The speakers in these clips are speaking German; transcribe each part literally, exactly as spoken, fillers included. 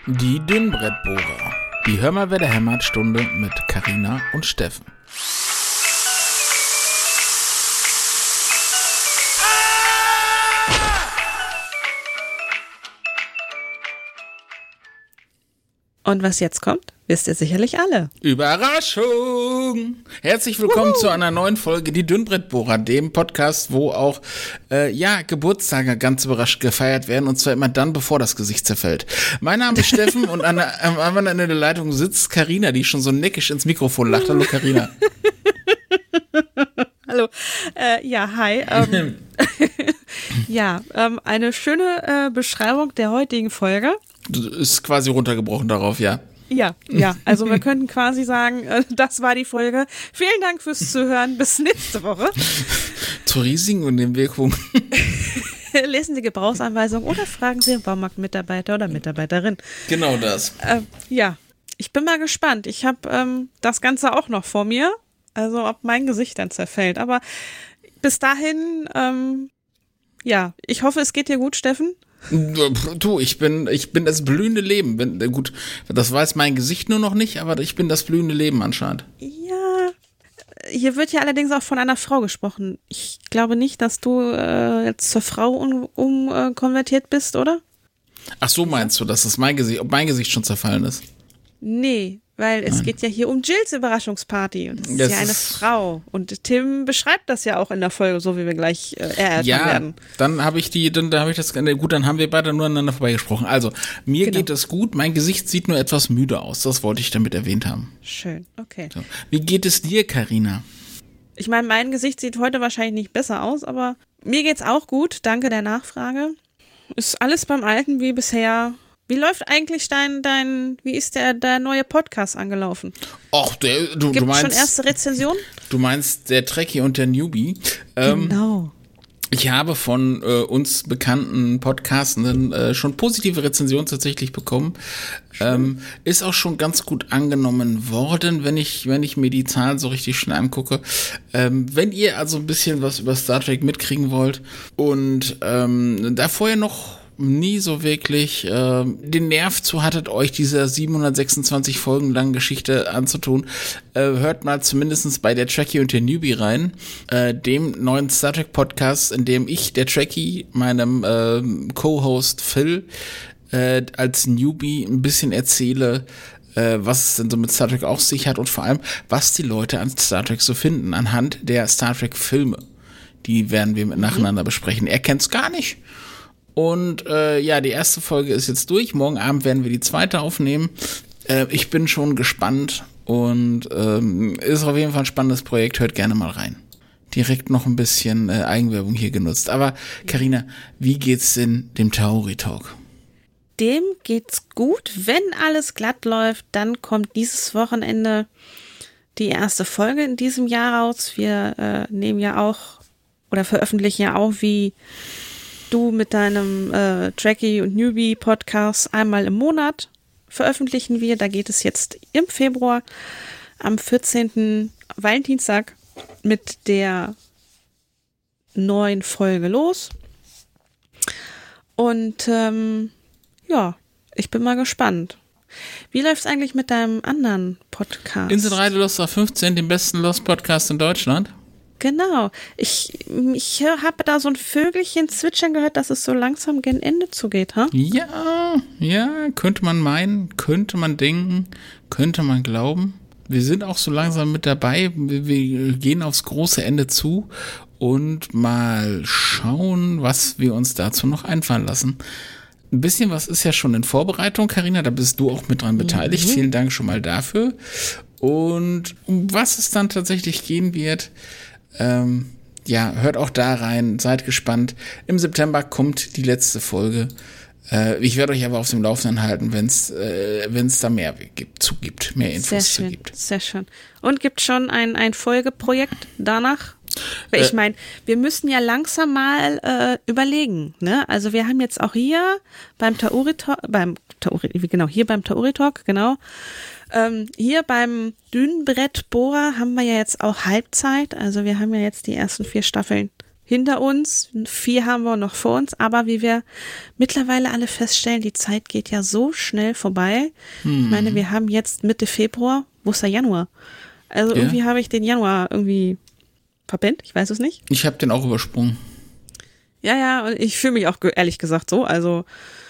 Die Dünnbrettbohrer. Die Hör mal, wer der hämmert Stunde mit Carina und Steffen. Und was jetzt kommt, wisst ihr sicherlich alle. Überraschung! Herzlich willkommen Wuhu. Zu einer neuen Folge Die Dünnbrettbohrer, dem Podcast, wo auch äh, ja Geburtstage ganz überrascht gefeiert werden, und zwar immer dann, bevor das Gesicht zerfällt. Mein Name ist Steffen und an der, am anderen Ende der Leitung sitzt Carina, die schon so neckisch ins Mikrofon lacht. Hallo Carina. Hallo. Äh, ja, hi. Ähm, ja, ähm, eine schöne äh, Beschreibung der heutigen Folge. Ist quasi runtergebrochen darauf, ja. Ja, ja, also wir könnten quasi sagen, äh, das war die Folge. Vielen Dank fürs Zuhören, bis nächste Woche. Zu Risiken und Nebenwirkungen. Lesen Sie Gebrauchsanweisungen oder fragen Sie den Baumarktmitarbeiter oder Mitarbeiterin. Genau das. Äh, ja, ich bin mal gespannt. Ich habe ähm, das Ganze auch noch vor mir, also ob mein Gesicht dann zerfällt. Aber bis dahin, ähm, ja, ich hoffe, es geht dir gut, Steffen. Du, ich bin, ich bin das blühende Leben. Bin, gut, das weiß mein Gesicht nur noch nicht, aber ich bin das blühende Leben anscheinend. Ja, hier wird ja allerdings auch von einer Frau gesprochen. Ich glaube nicht, dass du äh, jetzt zur Frau umkonvertiert um, äh, bist, oder? Ach so, meinst du, dass das mein Gesicht, ob mein Gesicht schon zerfallen ist? Nee, weil es Nein. geht ja hier um Jills Überraschungsparty. Und das ist das ja eine ist Frau. Und Tim beschreibt das ja auch in der Folge, so wie wir gleich äh, erörtern ja, werden. Dann habe ich die, dann da habe ich das, gut, dann haben wir beide nur aneinander vorbeigesprochen. Also, mir genau. geht es gut, mein Gesicht sieht nur etwas müde aus. Das wollte ich damit erwähnt haben. Schön, okay. So. Wie geht es dir, Carina? Ich meine, mein Gesicht sieht heute wahrscheinlich nicht besser aus, aber mir geht's auch gut. Danke der Nachfrage. Ist alles beim Alten wie bisher. Wie läuft eigentlich dein, dein, wie ist der, der neue Podcast angelaufen? Ach, der, du, Gibt du meinst. schon erste Rezensionen? Du meinst der Trekkie und der Newbie. Ähm, genau. Ich habe von äh, uns bekannten Podcastenden äh, schon positive Rezensionen tatsächlich bekommen. Ähm, ist auch schon ganz gut angenommen worden, wenn ich, wenn ich mir die Zahlen so richtig schnell angucke. Ähm, wenn ihr also ein bisschen was über Star Trek mitkriegen wollt und ähm, da vorher noch nie so wirklich äh, den Nerv zu hattet, euch dieser siebenhundertsechsundzwanzig Folgen langen Geschichte anzutun, äh, hört mal zumindest bei der Trekkie und der Newbie rein, äh, dem neuen Star Trek Podcast, in dem ich, der Trekkie, meinem äh, Co-Host Phil, äh, als Newbie ein bisschen erzähle, äh, was es denn so mit Star Trek auf sich hat und vor allem, was die Leute an Star Trek so finden, anhand der Star Trek Filme. Die werden wir mit mhm. nacheinander besprechen. Er kennt's gar nicht. Und äh, ja, die erste Folge ist jetzt durch. Morgen Abend werden wir die zweite aufnehmen. Äh, ich bin schon gespannt und ähm, ist auf jeden Fall ein spannendes Projekt. Hört gerne mal rein. Direkt noch ein bisschen äh, Eigenwerbung hier genutzt. Aber Carina, wie geht's denn dem Tauri Talk? Dem geht's gut. Wenn alles glatt läuft, dann kommt dieses Wochenende die erste Folge in diesem Jahr raus. Wir äh, nehmen ja auch oder veröffentlichen ja auch wie du mit deinem äh, Trekkie und Newbie Podcast einmal im Monat veröffentlichen wir. Da geht es jetzt im Februar am vierzehnten Valentinstag mit der neuen Folge los. Und ähm, ja, ich bin mal gespannt. Wie läuft's eigentlich mit deinem anderen Podcast? Inselreise Lost auf fünfzehn, dem besten Lost Podcast in Deutschland. Genau. Ich, ich habe da so ein Vögelchen zwitschern gehört, dass es so langsam gen Ende zugeht, ha? Ja, ja, könnte man meinen, könnte man denken, könnte man glauben. Wir sind auch so langsam mit dabei. Wir, wir gehen aufs große Ende zu und mal schauen, was wir uns dazu noch einfallen lassen. Ein bisschen was ist ja schon in Vorbereitung, Carina, da bist du auch mit dran beteiligt. Mhm. Vielen Dank schon mal dafür. Und um was es dann tatsächlich gehen wird, Ähm, ja, hört auch da rein, seid gespannt. Im September kommt die letzte Folge. Äh, ich werde euch aber auf dem Laufenden halten, wenn es äh, wenn es da mehr gibt, zu gibt, mehr Infos zu gibt. Sehr schön. Und gibt schon ein, ein Folgeprojekt danach? Weil ich meine, wir müssen ja langsam mal äh, überlegen, ne? Also wir haben jetzt auch hier beim Tauri Talk, beim Tauri, genau, hier beim Tauri Talk, genau, Ähm, hier beim Dünnbrettbohrer haben wir ja jetzt auch Halbzeit. Also wir haben ja jetzt die ersten vier Staffeln hinter uns, vier haben wir noch vor uns, aber wie wir mittlerweile alle feststellen, die Zeit geht ja so schnell vorbei. Hm. Ich meine, wir haben jetzt Mitte Februar, wo ist der Januar? Also ja. irgendwie habe ich den Januar irgendwie verpennt, ich weiß es nicht. Ich habe den auch übersprungen. Ja, ja, und ich fühle mich auch ehrlich gesagt so, also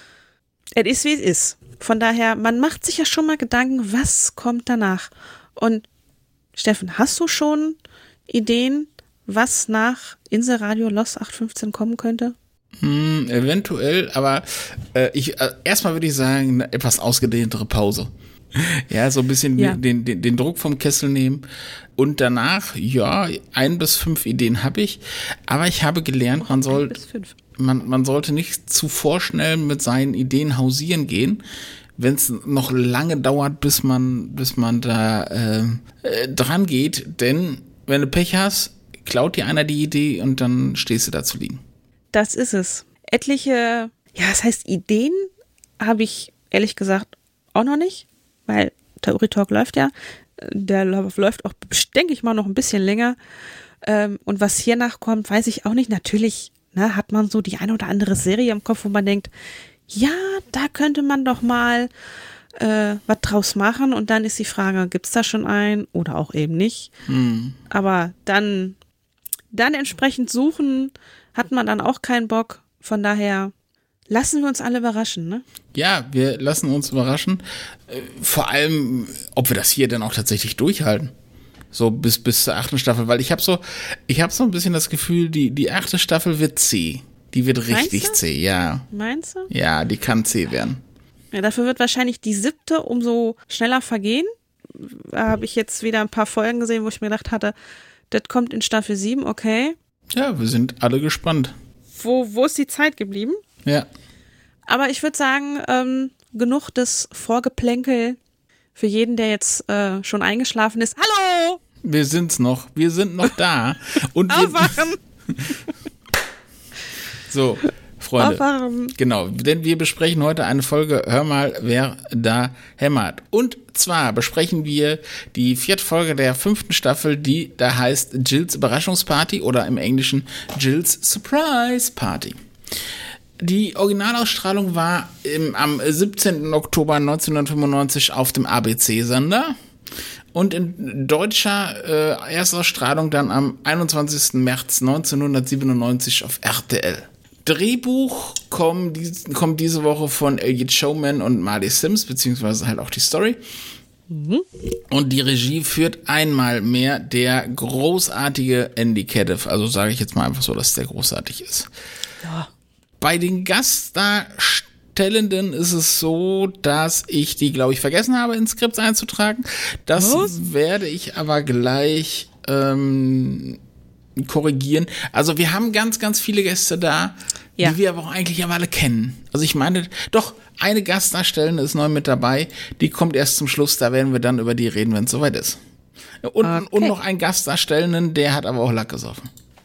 es ist, wie es ist. Von daher, man macht sich ja schon mal Gedanken, was kommt danach? Und Steffen, hast du schon Ideen, was nach Inselradio Lost acht fünfzehn kommen könnte? Hm, eventuell, aber äh, ich äh, erstmal würde ich sagen, eine etwas ausgedehntere Pause. Ja, so ein bisschen ja. den, den, den Druck vom Kessel nehmen. Und danach, ja, ein bis fünf Ideen habe ich. Aber ich habe gelernt, man soll, man, man sollte nicht zu vorschnell mit seinen Ideen hausieren gehen, wenn es noch lange dauert, bis man, bis man da äh, äh, dran geht. Denn wenn du Pech hast, klaut dir einer die Idee und dann stehst du da zu liegen. Das ist es. Etliche, ja, das heißt Ideen habe ich ehrlich gesagt auch noch nicht, weil Theory Talk läuft ja. Der läuft auch, denke ich mal, noch ein bisschen länger. Und was hier nachkommt, weiß ich auch nicht. Natürlich ne, hat man so die eine oder andere Serie im Kopf, wo man denkt, ja, da könnte man doch mal äh, was draus machen. Und dann ist die Frage, gibt es da schon einen oder auch eben nicht? Hm. Aber dann, dann entsprechend suchen, hat man dann auch keinen Bock. Von daher lassen wir uns alle überraschen, ne? Ja, wir lassen uns überraschen. Vor allem, ob wir das hier dann auch tatsächlich durchhalten. So bis, bis zur achten Staffel. Weil ich habe so, ich habe so ein bisschen das Gefühl, die, die achte Staffel wird zäh. Die wird richtig Meinst du? zäh, ja. Meinst du? Ja, die kann zäh werden. Ja, dafür wird wahrscheinlich die siebte umso schneller vergehen. Da habe ich jetzt wieder ein paar Folgen gesehen, wo ich mir gedacht hatte, das kommt in Staffel sieben, okay. Ja, wir sind alle gespannt. Wo, wo ist die Zeit geblieben? Ja. Aber ich würde sagen, ähm, genug des Vorgeplänkel für jeden, der jetzt äh, schon eingeschlafen ist. Hallo! Wir sind's noch. Wir sind noch da. Und Aufwachen! So, Freunde. Aufwachen. Genau, denn wir besprechen heute eine Folge Hör mal, wer da hämmert. Und zwar besprechen wir die vierte Folge der fünften Staffel, die da heißt Jills Überraschungsparty oder im Englischen Jills Surprise Party. Die Originalausstrahlung war im, am siebzehnten Oktober neunzehnhundertfünfundneunzig auf dem A B C-Sender und in deutscher äh, Erstausstrahlung dann am einundzwanzigsten März neunzehnhundertsiebenundneunzig auf R T L. Drehbuch kommt, dies, kommt diese Woche von Elliot Showman und Marley Sims, beziehungsweise halt auch die Story. Mhm. Und die Regie führt einmal mehr der großartige Andy Caddiff. Also sage ich jetzt mal einfach so, dass der großartig ist. Ja. Bei den Gastdarstellenden ist es so, dass ich die, glaube ich, vergessen habe, ins Skript einzutragen. Das Was? werde ich aber gleich ähm, korrigieren. Also wir haben ganz, ganz viele Gäste da, ja. die wir aber auch eigentlich aber alle kennen. Also ich meine, doch, eine Gastdarstellende ist neu mit dabei. Die kommt erst zum Schluss, da werden wir dann über die reden, wenn es soweit ist. Und, okay. und noch einen Gastdarstellenden, der hat aber auch Lack gesoffen.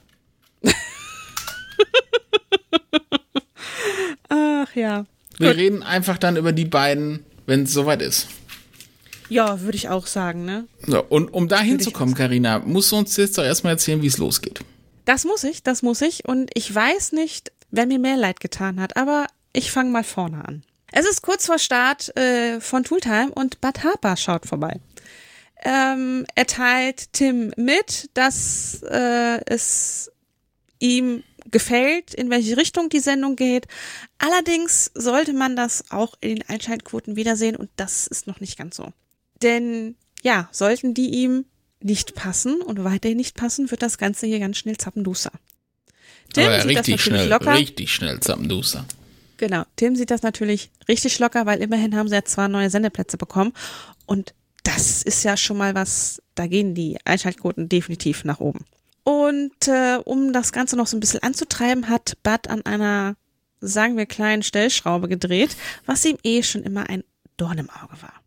Ach ja. Wir Gut. reden einfach dann über die beiden, wenn es soweit ist. Ja, würde ich auch sagen, ne? So, und um da hinzukommen, Carina, musst du uns jetzt doch erstmal erzählen, wie es losgeht. Das muss ich, das muss ich. Und ich weiß nicht, wer mir mehr leid getan hat, aber ich fange mal vorne an. Es ist kurz vor Start äh, von Tooltime und Bud Harper schaut vorbei. Ähm, er teilt Tim mit, dass äh, es ihm gefällt, in welche Richtung die Sendung geht. Allerdings sollte man das auch in den Einschaltquoten wiedersehen und das ist noch nicht ganz so. Denn ja, sollten die ihm nicht passen und weiterhin nicht passen, wird das Ganze hier ganz schnell zappenduster. Tim Aber sieht richtig das schnell, locker. richtig schnell zappenduster. Genau, Tim sieht das natürlich richtig locker, weil immerhin haben sie ja zwei neue Sendeplätze bekommen und das ist ja schon mal was, da gehen die Einschaltquoten definitiv nach oben. Und äh, um das Ganze noch so ein bisschen anzutreiben, hat Bud an einer, sagen wir, kleinen Stellschraube gedreht, was ihm eh schon immer ein Dorn im Auge war.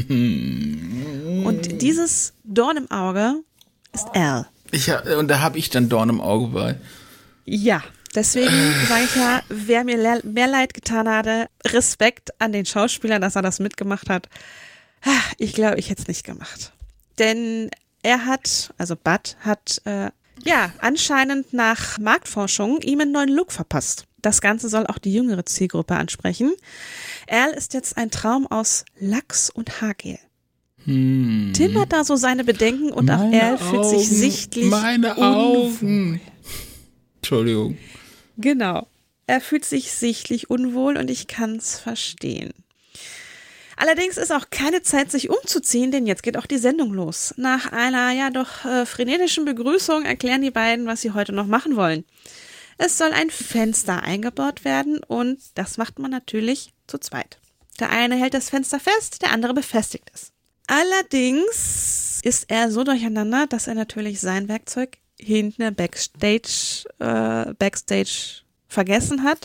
Und dieses Dorn im Auge ist Al. Ich hab, und da habe ich dann Dorn im Auge bei. Ja, deswegen sage ich ja, wer mir le- mehr leid getan hatte, Respekt an den Schauspieler, dass er das mitgemacht hat. Ich glaube, ich hätte es nicht gemacht. Denn er hat, also Bud hat äh, Ja, anscheinend nach Marktforschung ihm einen neuen Look verpasst. Das Ganze soll auch die jüngere Zielgruppe ansprechen. Al ist jetzt ein Traum aus Lachs und Haargel. Hm. Tim hat da so seine Bedenken und auch Meine Al fühlt sich Augen, sichtlich Meine Augen. Entschuldigung. Genau. Er fühlt sich sichtlich unwohl und ich kann's verstehen. Allerdings ist auch keine Zeit, sich umzuziehen, denn jetzt geht auch die Sendung los. Nach einer ja doch äh, frenetischen Begrüßung erklären die beiden, was sie heute noch machen wollen. Es soll ein Fenster eingebaut werden und das macht man natürlich zu zweit. Der eine hält das Fenster fest, der andere befestigt es. Allerdings ist er so durcheinander, dass er natürlich sein Werkzeug hinten im Backstage, äh, Backstage vergessen hat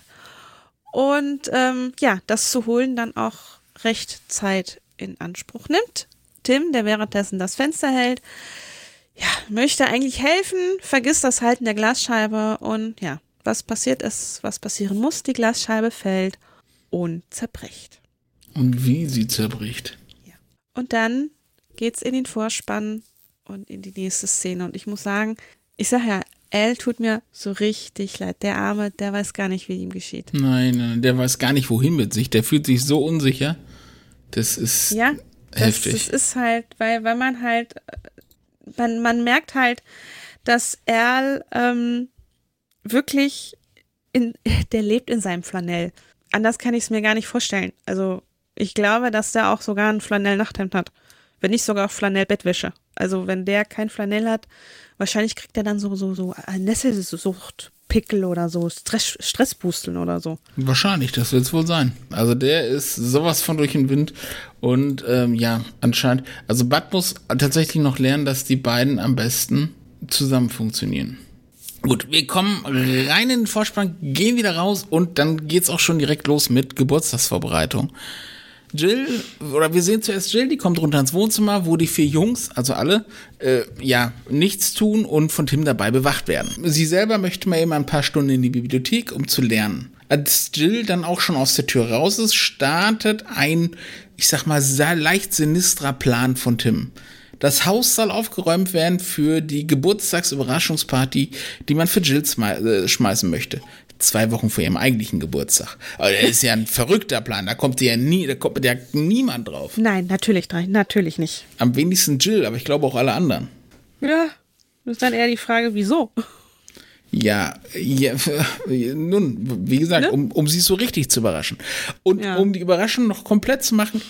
und ähm, ja, das zu holen dann auch recht Zeit in Anspruch nimmt. Tim, der währenddessen das Fenster hält, ja, möchte eigentlich helfen, vergisst das Halten der Glasscheibe und ja, was passiert ist, was passieren muss, die Glasscheibe fällt und zerbricht. Und wie sie zerbricht. Ja. Und dann geht's in den Vorspann und in die nächste Szene und ich muss sagen, ich sag ja, Al tut mir so richtig leid. Der Arme, der weiß gar nicht, wie ihm geschieht. Nein, nein, der weiß gar nicht, wohin mit sich. Der fühlt sich so unsicher. Das ist ja, heftig. Das, das ist halt, weil, weil man halt, man, man merkt halt, dass Al ähm, wirklich, in, der lebt in seinem Flanell. Anders kann ich es mir gar nicht vorstellen. Also ich glaube, dass der auch sogar ein Flanell-Nachthemd hat. Wenn nicht sogar auch Flanell-Bettwäsche. Also wenn der kein Flanell hat, wahrscheinlich kriegt er dann so so so Nesselsucht-Pickel oder so, Stress, Stressbusteln oder so. Wahrscheinlich, das wird es wohl sein. Also der ist sowas von durch den Wind und ähm, ja, anscheinend, also Bud muss tatsächlich noch lernen, dass die beiden am besten zusammen funktionieren. Gut, wir kommen rein in den Vorspann, gehen wieder raus und dann geht's auch schon direkt los mit Geburtstagsvorbereitung. Jill, oder wir sehen zuerst Jill, die kommt runter ins Wohnzimmer, wo die vier Jungs, also alle, äh, ja, nichts tun und von Tim dabei bewacht werden. Sie selber möchte mal eben ein paar Stunden in die Bibliothek, um zu lernen. Als Jill dann auch schon aus der Tür raus ist, startet ein, ich sag mal, sehr leicht sinistrer Plan von Tim. Das Haus soll aufgeräumt werden für die Geburtstagsüberraschungsparty, die man für Jill sme- äh, schmeißen möchte. Zwei Wochen vor ihrem eigentlichen Geburtstag. Aber das ist ja ein verrückter Plan. Da kommt ja nie, da kommt ja niemand drauf. Nein, natürlich, natürlich nicht. Am wenigsten Jill, aber ich glaube auch alle anderen. Ja, das ist dann eher die Frage, wieso? Ja, ja nun, wie gesagt, ne? um, um sie so richtig zu überraschen. Und ja. um die Überraschung noch komplett zu machen,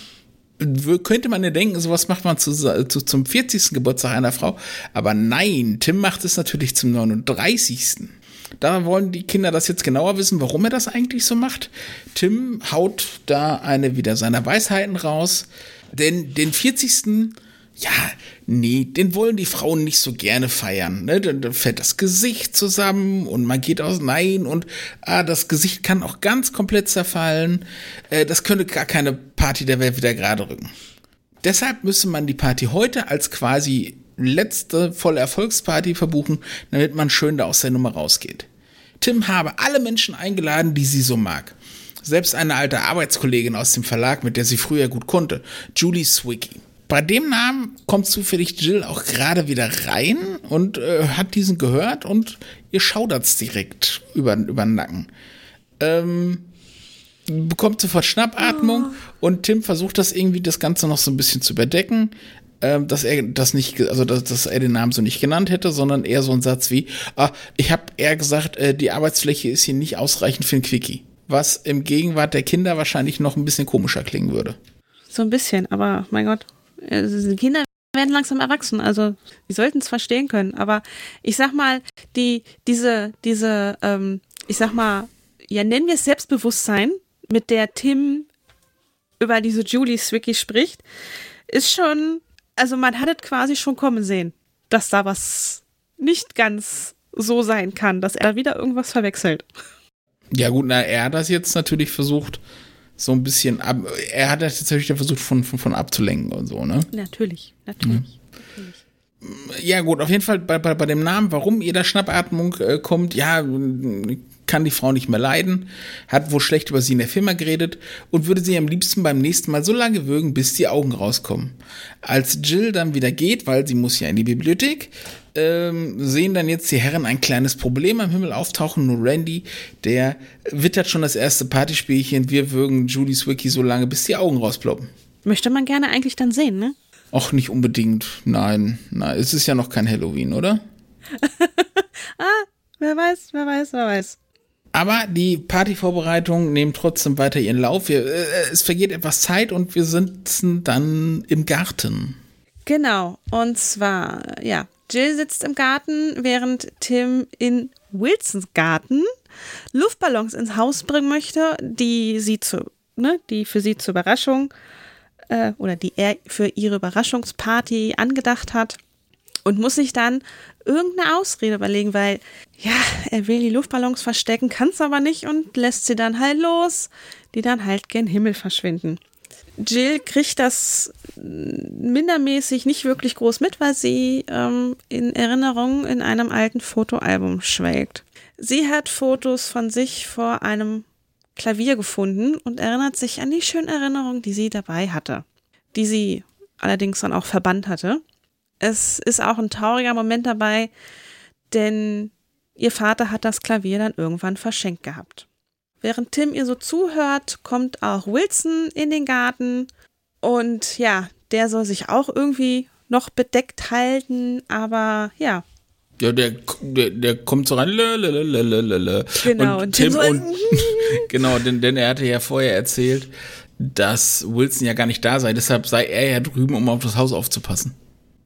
könnte man ja denken, sowas macht man zu, zu, zum vierzigsten Geburtstag einer Frau. Aber nein, Tim macht es natürlich zum neununddreißigsten Da wollen die Kinder das jetzt genauer wissen, warum er das eigentlich so macht. Tim haut da eine wieder seiner Weisheiten raus. Denn den vierzigsten Ja, nee, den wollen die Frauen nicht so gerne feiern. Ne? Dann, dann fällt das Gesicht zusammen und man geht aus, nein, und ah, das Gesicht kann auch ganz komplett zerfallen. Äh, das könnte gar keine Party der Welt wieder gerade rücken. Deshalb müsste man die Party heute als quasi letzte volle Erfolgsparty verbuchen, damit man schön da aus der Nummer rausgeht. Tim habe alle Menschen eingeladen, die sie so mag. Selbst eine alte Arbeitskollegin aus dem Verlag, mit der sie früher gut konnte, Julie Swicki. Bei dem Namen kommt zufällig Jill auch gerade wieder rein und äh, hat diesen gehört und ihr schaudert's direkt über, über den Nacken. Ähm, bekommt sofort Schnappatmung oh. und Tim versucht das irgendwie, das Ganze noch so ein bisschen zu überdecken, ähm, dass er das nicht, also dass, dass er den Namen so nicht genannt hätte, sondern eher so ein Satz wie, ah, ich habe eher gesagt, äh, die Arbeitsfläche ist hier nicht ausreichend für ein Quickie. Was im Gegenwart der Kinder wahrscheinlich noch ein bisschen komischer klingen würde. So ein bisschen, aber mein Gott. Die Kinder werden langsam erwachsen, also die sollten es verstehen können, aber ich sag mal, die, diese, diese, ähm, ich sag mal, ja, nennen wir es Selbstbewusstsein, mit der Tim über diese Julie Swicki spricht, ist schon, also man hat es quasi schon kommen sehen, dass da was nicht ganz so sein kann, dass er wieder irgendwas verwechselt. Ja gut, na, er hat das jetzt natürlich versucht, so ein bisschen ab, er hat das tatsächlich versucht, von, von, von abzulenken und so, ne? Natürlich, natürlich. Mhm. Ja gut, auf jeden Fall bei, bei, bei dem Namen, warum ihr da Schnappatmung äh, kommt, ja, kann die Frau nicht mehr leiden, hat wohl schlecht über sie in der Firma geredet und würde sie am liebsten beim nächsten Mal so lange würgen, bis die Augen rauskommen. Als Jill dann wieder geht, weil sie muss ja in die Bibliothek, ähm, sehen dann jetzt die Herren ein kleines Problem am Himmel auftauchen. Nur Randy, der wittert schon das erste Partyspielchen. Wir würgen Julie Wiki so lange, bis die Augen rausploppen. Möchte man gerne eigentlich dann sehen, ne? Auch nicht unbedingt. Nein, nein, es ist ja noch kein Halloween, oder? ah, wer weiß, wer weiß, wer weiß. Aber die Partyvorbereitungen nehmen trotzdem weiter ihren Lauf. Wir, äh, es vergeht etwas Zeit und wir sitzen dann im Garten. Genau, und zwar, ja, Jill sitzt im Garten, während Tim in Wilsons Garten Luftballons ins Haus bringen möchte, die sie zu, ne, die für sie zur Überraschung äh, oder die er für ihre Überraschungsparty angedacht hat. Und muss sich dann irgendeine Ausrede überlegen, weil, ja, er will die Luftballons verstecken, kann es aber nicht und lässt sie dann halt los, die dann halt gen Himmel verschwinden. Jill kriegt das mindermäßig nicht wirklich groß mit, weil sie ähm, in Erinnerungen in einem alten Fotoalbum schwelgt. Sie hat Fotos von sich vor einem Klavier gefunden und erinnert sich an die schönen Erinnerungen, die sie dabei hatte, die sie allerdings dann auch verbannt hatte. Es ist auch ein trauriger Moment dabei, denn ihr Vater hat das Klavier dann irgendwann verschenkt gehabt. Während Tim ihr so zuhört, kommt auch Wilson in den Garten und ja, der soll sich auch irgendwie noch bedeckt halten, aber ja. Ja, der, der, der kommt so rein, lalalala. Genau, und, und Tim Tim so und genau, denn, denn er hatte ja vorher erzählt, dass Wilson ja gar nicht da sei, deshalb sei er ja drüben, um auf das Haus aufzupassen.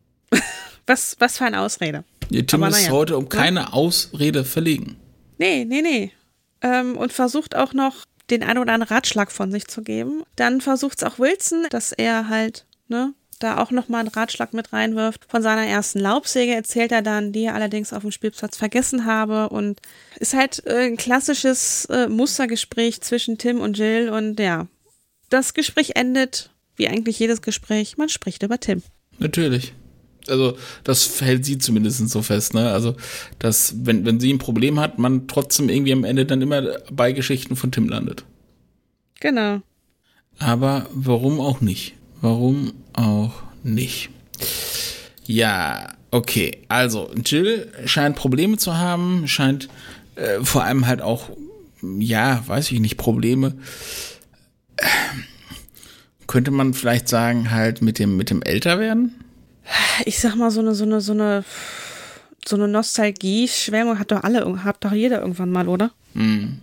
Was, was für eine Ausrede. Ja, Tim aber ist naja, heute um ne? keine Ausrede verlegen. Nee, nee, nee. Ähm, und versucht auch noch den einen oder anderen Ratschlag von sich zu geben. Dann versucht es auch Wilson, dass er halt, ne, da auch nochmal einen Ratschlag mit reinwirft. Von seiner ersten Laubsäge erzählt er dann, die er allerdings auf dem Spielplatz vergessen habe. Und ist halt äh, ein klassisches äh, Mustergespräch zwischen Tim und Jill. Und ja, das Gespräch endet, wie eigentlich jedes Gespräch, man spricht über Tim. Natürlich. Also das hält sie zumindest so fest, ne? Also, dass, wenn, wenn sie ein Problem hat, man trotzdem irgendwie am Ende dann immer bei Geschichten von Tim landet. Genau. Aber warum auch nicht? Warum auch nicht? Ja, okay. Also, Jill scheint Probleme zu haben, scheint äh, vor allem halt auch, ja, weiß ich nicht, Probleme. Äh, könnte man vielleicht sagen, halt mit dem, mit dem Älterwerden? Ich sag mal, so eine, so eine, so eine, so eine Nostalgie-Schwärmung hat doch alle, hat doch jeder irgendwann mal, oder? Hm.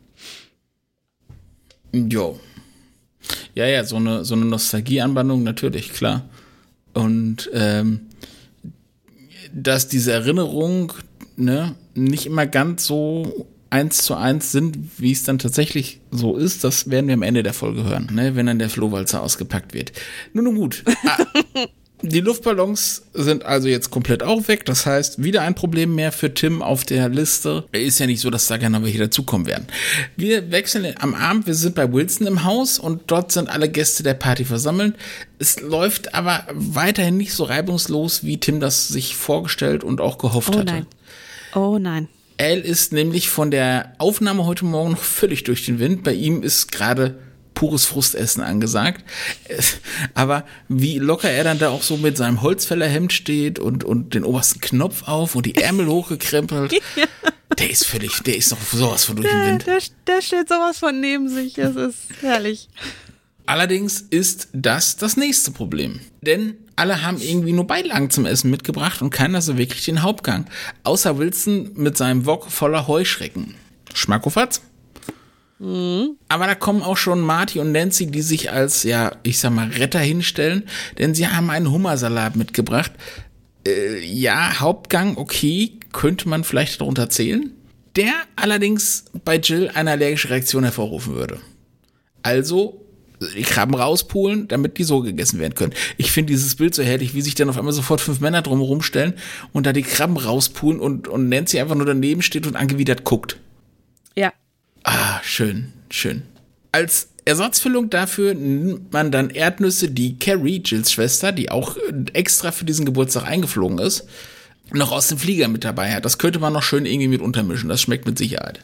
Jo. Ja, ja, so eine, so eine Nostalgie-Anwandlung, natürlich, klar. Und, ähm, dass diese Erinnerungen, ne, nicht immer ganz so eins zu eins sind, wie es dann tatsächlich so ist, das werden wir am Ende der Folge hören, ne, wenn dann der Flohwalzer ausgepackt wird. Nun, nun gut. Ah. Die Luftballons sind also jetzt komplett auch weg. Das heißt, wieder ein Problem mehr für Tim auf der Liste. Ist ja nicht so, dass da gerne welche dazukommen werden. Wir wechseln am Abend. Wir sind bei Wilson im Haus und dort sind alle Gäste der Party versammelt. Es läuft aber weiterhin nicht so reibungslos, wie Tim das sich vorgestellt und auch gehofft oh hatte. Nein. Oh nein. Al ist nämlich von der Aufnahme heute Morgen noch völlig durch den Wind. Bei ihm ist gerade pures Frustessen angesagt. Aber wie locker er dann da auch so mit seinem Holzfällerhemd steht und, und den obersten Knopf auf und die Ärmel hochgekrempelt. Ja. Der ist völlig, der ist doch sowas von durch den Wind. Der, der, der steht sowas von neben sich. Es ist herrlich. Allerdings ist das das nächste Problem. Denn alle haben irgendwie nur Beilagen zum Essen mitgebracht und keiner so wirklich den Hauptgang. Außer Wilson mit seinem Wok voller Heuschrecken. Schmackofatz? Mhm. Aber da kommen auch schon Marty und Nancy, die sich als, ja, ich sag mal, Retter hinstellen, denn sie haben einen Hummersalat mitgebracht. Äh, ja, Hauptgang, okay, könnte man vielleicht darunter zählen. Der allerdings bei Jill eine allergische Reaktion hervorrufen würde. Also die Krabben rauspulen, damit die so gegessen werden können. Ich finde dieses Bild so herrlich, wie sich dann auf einmal sofort fünf Männer drumherum stellen und da die Krabben rauspulen und, und Nancy einfach nur daneben steht und angewidert guckt. Ja. Ah, schön, schön. Als Ersatzfüllung dafür nimmt man dann Erdnüsse, die Carrie, Jills Schwester, die auch extra für diesen Geburtstag eingeflogen ist, noch aus dem Flieger mit dabei hat. Das könnte man noch schön irgendwie mit untermischen. Das schmeckt mit Sicherheit.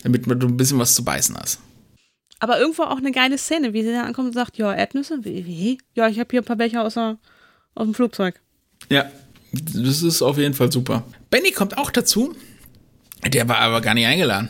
Damit du ein bisschen was zu beißen hast. Aber irgendwo auch eine geile Szene, wie sie dann ankommt und sagt, ja, Erdnüsse, wie? wie? Ja, ich habe hier ein paar Becher aus, der, aus dem Flugzeug. Ja, das ist auf jeden Fall super. Benny kommt auch dazu. Der war aber gar nicht eingeladen.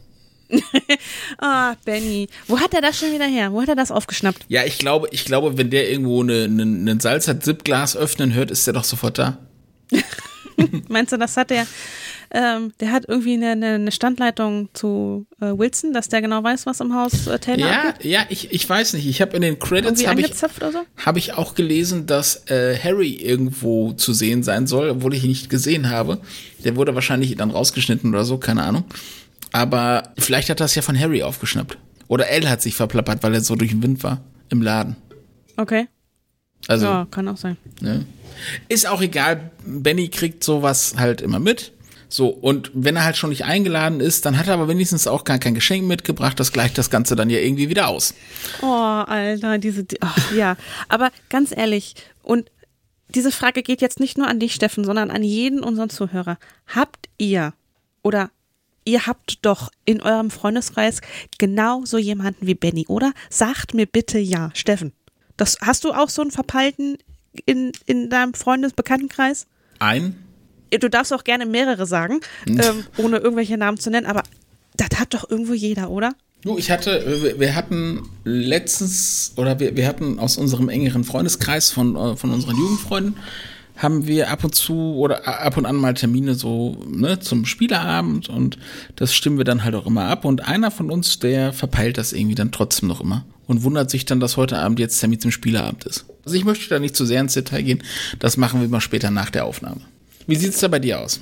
Ah, Benny. Wo hat er das schon wieder her? Wo hat er das aufgeschnappt? Ja, ich glaube, ich glaube, wenn der irgendwo ein Salz-Zip-Glas öffnen hört, ist der doch sofort da. Meinst du, das hat der, ähm, der hat irgendwie eine, eine Standleitung zu äh, Wilson, dass der genau weiß, was im Haus äh, Taylor Ja, abgeht? ja, ich, ich weiß nicht. Ich habe in den Credits habe ich, so? hab ich auch gelesen, dass äh, Harry irgendwo zu sehen sein soll, obwohl ich ihn nicht gesehen habe. Der wurde wahrscheinlich dann rausgeschnitten oder so, keine Ahnung. Aber vielleicht hat das ja von Harry aufgeschnappt. Oder Elle hat sich verplappert, weil er so durch den Wind war im Laden. Okay. Also, ja, kann auch sein. Ne? Ist auch egal, Benny kriegt sowas halt immer mit. So, und wenn er halt schon nicht eingeladen ist, dann hat er aber wenigstens auch gar kein Geschenk mitgebracht. Das gleicht das Ganze dann ja irgendwie wieder aus. Oh, Alter, diese, oh, ja. Aber ganz ehrlich, und diese Frage geht jetzt nicht nur an dich, Steffen, sondern an jeden unseren Zuhörer. Habt ihr oder ihr habt doch in eurem Freundeskreis genau so jemanden wie Benny, oder? Sagt mir bitte ja, Steffen. Das, hast du auch so einen Verpeilten in, in deinem Freundes-Bekanntenkreis? Ein? Du darfst auch gerne mehrere sagen, ähm, ohne irgendwelche Namen zu nennen, aber das hat doch irgendwo jeder, oder? Du, ich hatte, wir hatten letztens, oder wir, wir hatten aus unserem engeren Freundeskreis von, von unseren Jugendfreunden, haben wir ab und zu oder ab und an mal Termine so, ne, zum Spieleabend und das stimmen wir dann halt auch immer ab und einer von uns, der verpeilt das irgendwie dann trotzdem noch immer und wundert sich dann, dass heute Abend jetzt Termin zum Spieleabend ist. Also ich möchte da nicht zu sehr ins Detail gehen, das machen wir mal später nach der Aufnahme. Wie sieht's da bei dir aus?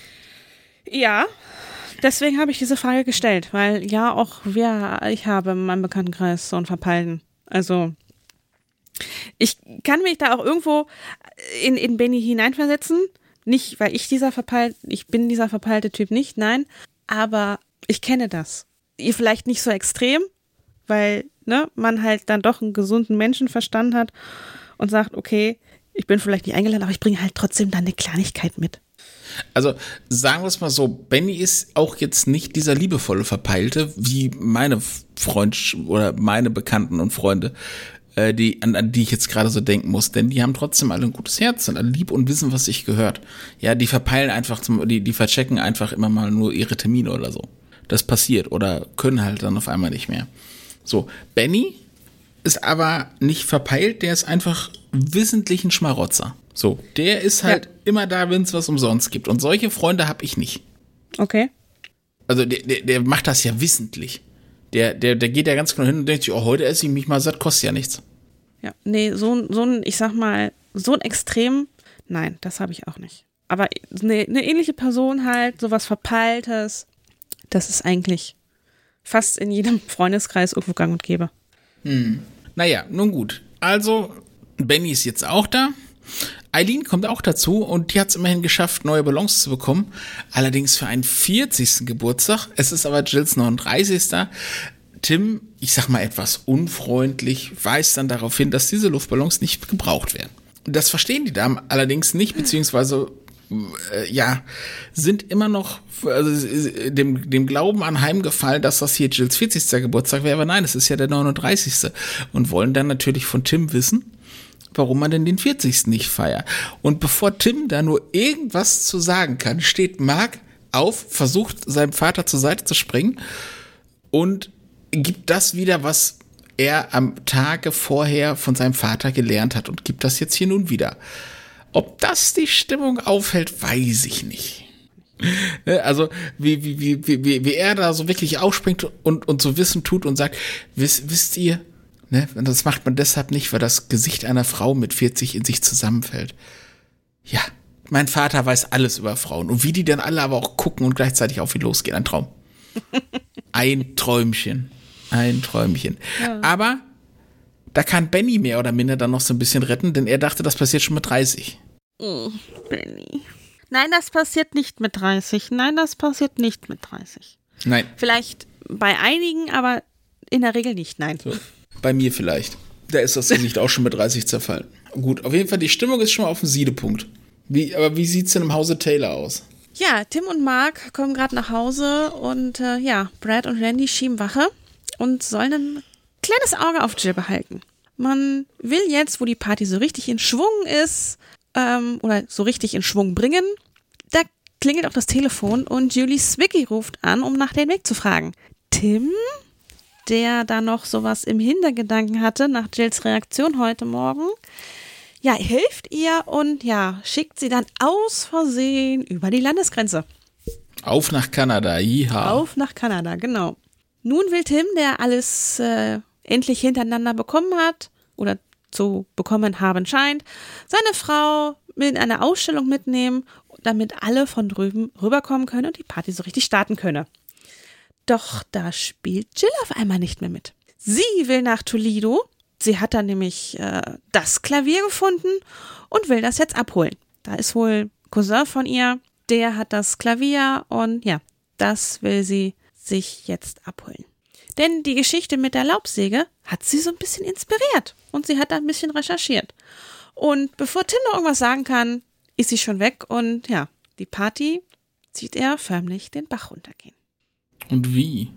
Ja, deswegen habe ich diese Frage gestellt, weil ja auch wir, ich habe in meinem Bekanntenkreis so einen Verpeilten. Also ich kann mich da auch irgendwo in, in Benny hineinversetzen. Nicht, weil ich dieser verpeilt, ich bin dieser verpeilte Typ nicht, nein. Aber ich kenne das. Ihr vielleicht nicht so extrem, weil ne, man halt dann doch einen gesunden Menschenverstand hat und sagt, okay, ich bin vielleicht nicht eingeladen, aber ich bringe halt trotzdem dann eine Kleinigkeit mit. Also sagen wir es mal so, Benny ist auch jetzt nicht dieser liebevolle Verpeilte, wie meine Freund oder meine Bekannten und Freunde, äh, die, an, an die ich jetzt gerade so denken muss. Denn die haben trotzdem alle ein gutes Herz, sind alle lieb und wissen, was sich gehört. Ja, die verpeilen einfach, zum, die, die verchecken einfach immer mal nur ihre Termine oder so. Das passiert oder können halt dann auf einmal nicht mehr. So, Benny ist aber nicht verpeilt, der ist einfach wissentlich ein Schmarotzer. So, der ist halt ja. immer da, wenn es was umsonst gibt. Und solche Freunde habe ich nicht. Okay. Also der, der, der macht das ja wissentlich. Der, der, der geht ja ganz genau hin und denkt sich, oh, heute esse ich mich mal satt, kostet ja nichts. Ja, nee, so, so ein, ich sag mal, so ein Extrem, nein, das habe ich auch nicht. Aber eine, eine ähnliche Person halt, sowas Verpeiltes, das ist eigentlich fast in jedem Freundeskreis irgendwo gang und gäbe. Hm. Naja, nun gut. Also, Benny ist jetzt auch da. Eileen kommt auch dazu und die hat es immerhin geschafft, neue Ballons zu bekommen. Allerdings für einen vierzigsten Geburtstag. Es ist aber Jills neununddreißigster Tim, ich sag mal etwas unfreundlich, weist dann darauf hin, dass diese Luftballons nicht gebraucht werden. Das verstehen die Damen allerdings nicht, beziehungsweise äh, ja, sind immer noch also, dem, dem Glauben anheimgefallen, dass das hier Jills vierzigster Geburtstag wäre. Aber nein, es ist ja der neununddreißigste Und wollen dann natürlich von Tim wissen, warum man denn den vierzigsten nicht feiert. Und bevor Tim da nur irgendwas zu sagen kann, steht Mark auf, versucht seinem Vater zur Seite zu springen und gibt das wieder, was er am Tage vorher von seinem Vater gelernt hat und gibt das jetzt hier nun wieder. Ob das die Stimmung aufhält, weiß ich nicht. Also wie, wie, wie, wie, wie er da so wirklich aufspringt und, und so Wissen tut und sagt, wisst, wisst ihr, ne, das macht man deshalb nicht, weil das Gesicht einer Frau mit vierzig in sich zusammenfällt. Ja, mein Vater weiß alles über Frauen und wie die dann alle aber auch gucken und gleichzeitig auf ihn losgehen. Ein Traum. Ein Träumchen. Ein Träumchen. Ja. Aber da kann Benny mehr oder minder dann noch so ein bisschen retten, denn er dachte, das passiert schon mit dreißig. Oh, Benny. Nein, das passiert nicht mit dreißig. Nein, das passiert nicht mit dreißig. Nein. Vielleicht bei einigen, aber in der Regel nicht, nein. So, bei mir vielleicht. Da ist das Gesicht auch schon mit dreißig zerfallen. Gut, auf jeden Fall, die Stimmung ist schon mal auf dem Siedepunkt. Wie, aber wie sieht's denn im Hause Taylor aus? Ja, Tim und Mark kommen gerade nach Hause und äh, ja, Brad und Randy schieben Wache und sollen ein kleines Auge auf Jill behalten. Man will jetzt, wo die Party so richtig in Schwung ist, ähm, oder so richtig in Schwung bringen, da klingelt auch das Telefon und Julie Zwicky ruft an, um nach dem Weg zu fragen. Tim, der da noch sowas im Hintergedanken hatte nach Jills Reaktion heute Morgen, ja, hilft ihr und ja, schickt sie dann aus Versehen über die Landesgrenze. Auf nach Kanada, jiha. Auf nach Kanada, genau. Nun will Tim, der alles äh, endlich hintereinander bekommen hat oder zu bekommen haben scheint, seine Frau in eine Ausstellung mitnehmen, damit alle von drüben rüberkommen können und die Party so richtig starten könne. Doch da spielt Jill auf einmal nicht mehr mit. Sie will nach Toledo. Sie hat da nämlich äh, das Klavier gefunden und will das jetzt abholen. Da ist wohl ein Cousin von ihr, der hat das Klavier und ja, das will sie sich jetzt abholen. Denn die Geschichte mit der Laubsäge hat sie so ein bisschen inspiriert und sie hat da ein bisschen recherchiert. Und bevor Tim noch irgendwas sagen kann, ist sie schon weg und ja, die Party sieht er förmlich den Bach runtergehen. Und wie?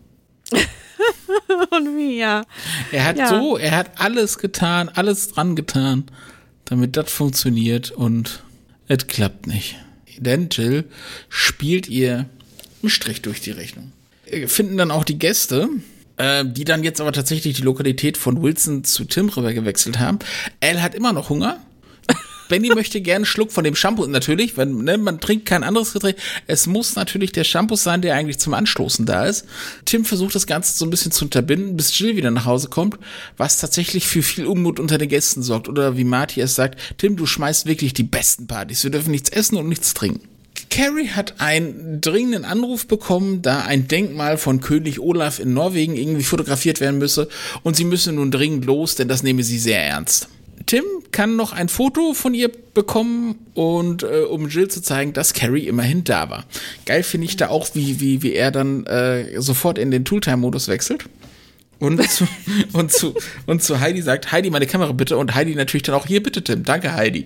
Und wie, ja. Er hat ja. so, er hat alles getan, alles dran getan, damit das funktioniert und es klappt nicht. Denn Jill spielt ihr einen Strich durch die Rechnung. Finden dann auch die Gäste, äh, die dann jetzt aber tatsächlich die Lokalität von Wilson zu Tim rüber gewechselt haben. Al hat immer noch Hunger. Benny möchte gerne einen Schluck von dem Shampoo, natürlich, wenn ne, man trinkt kein anderes Getränk. Es muss natürlich der Shampoo sein, der eigentlich zum Anstoßen da ist. Tim versucht das Ganze so ein bisschen zu unterbinden, bis Jill wieder nach Hause kommt, was tatsächlich für viel Unmut unter den Gästen sorgt. Oder wie Marty es sagt, Tim, du schmeißt wirklich die besten Partys. Wir dürfen nichts essen und nichts trinken. Carrie hat einen dringenden Anruf bekommen, da ein Denkmal von König Olaf in Norwegen irgendwie fotografiert werden müsse und sie müsse nun dringend los, denn das nehme sie sehr ernst. Tim kann noch ein Foto von ihr bekommen und äh, um Jill zu zeigen, dass Carrie immerhin da war. Geil finde ich da auch, wie, wie, wie er dann äh, sofort in den Tooltime-Modus wechselt und zu, und, zu, und zu Heidi sagt, Heidi, meine Kamera bitte, und Heidi natürlich dann auch, hier bitte Tim, danke Heidi.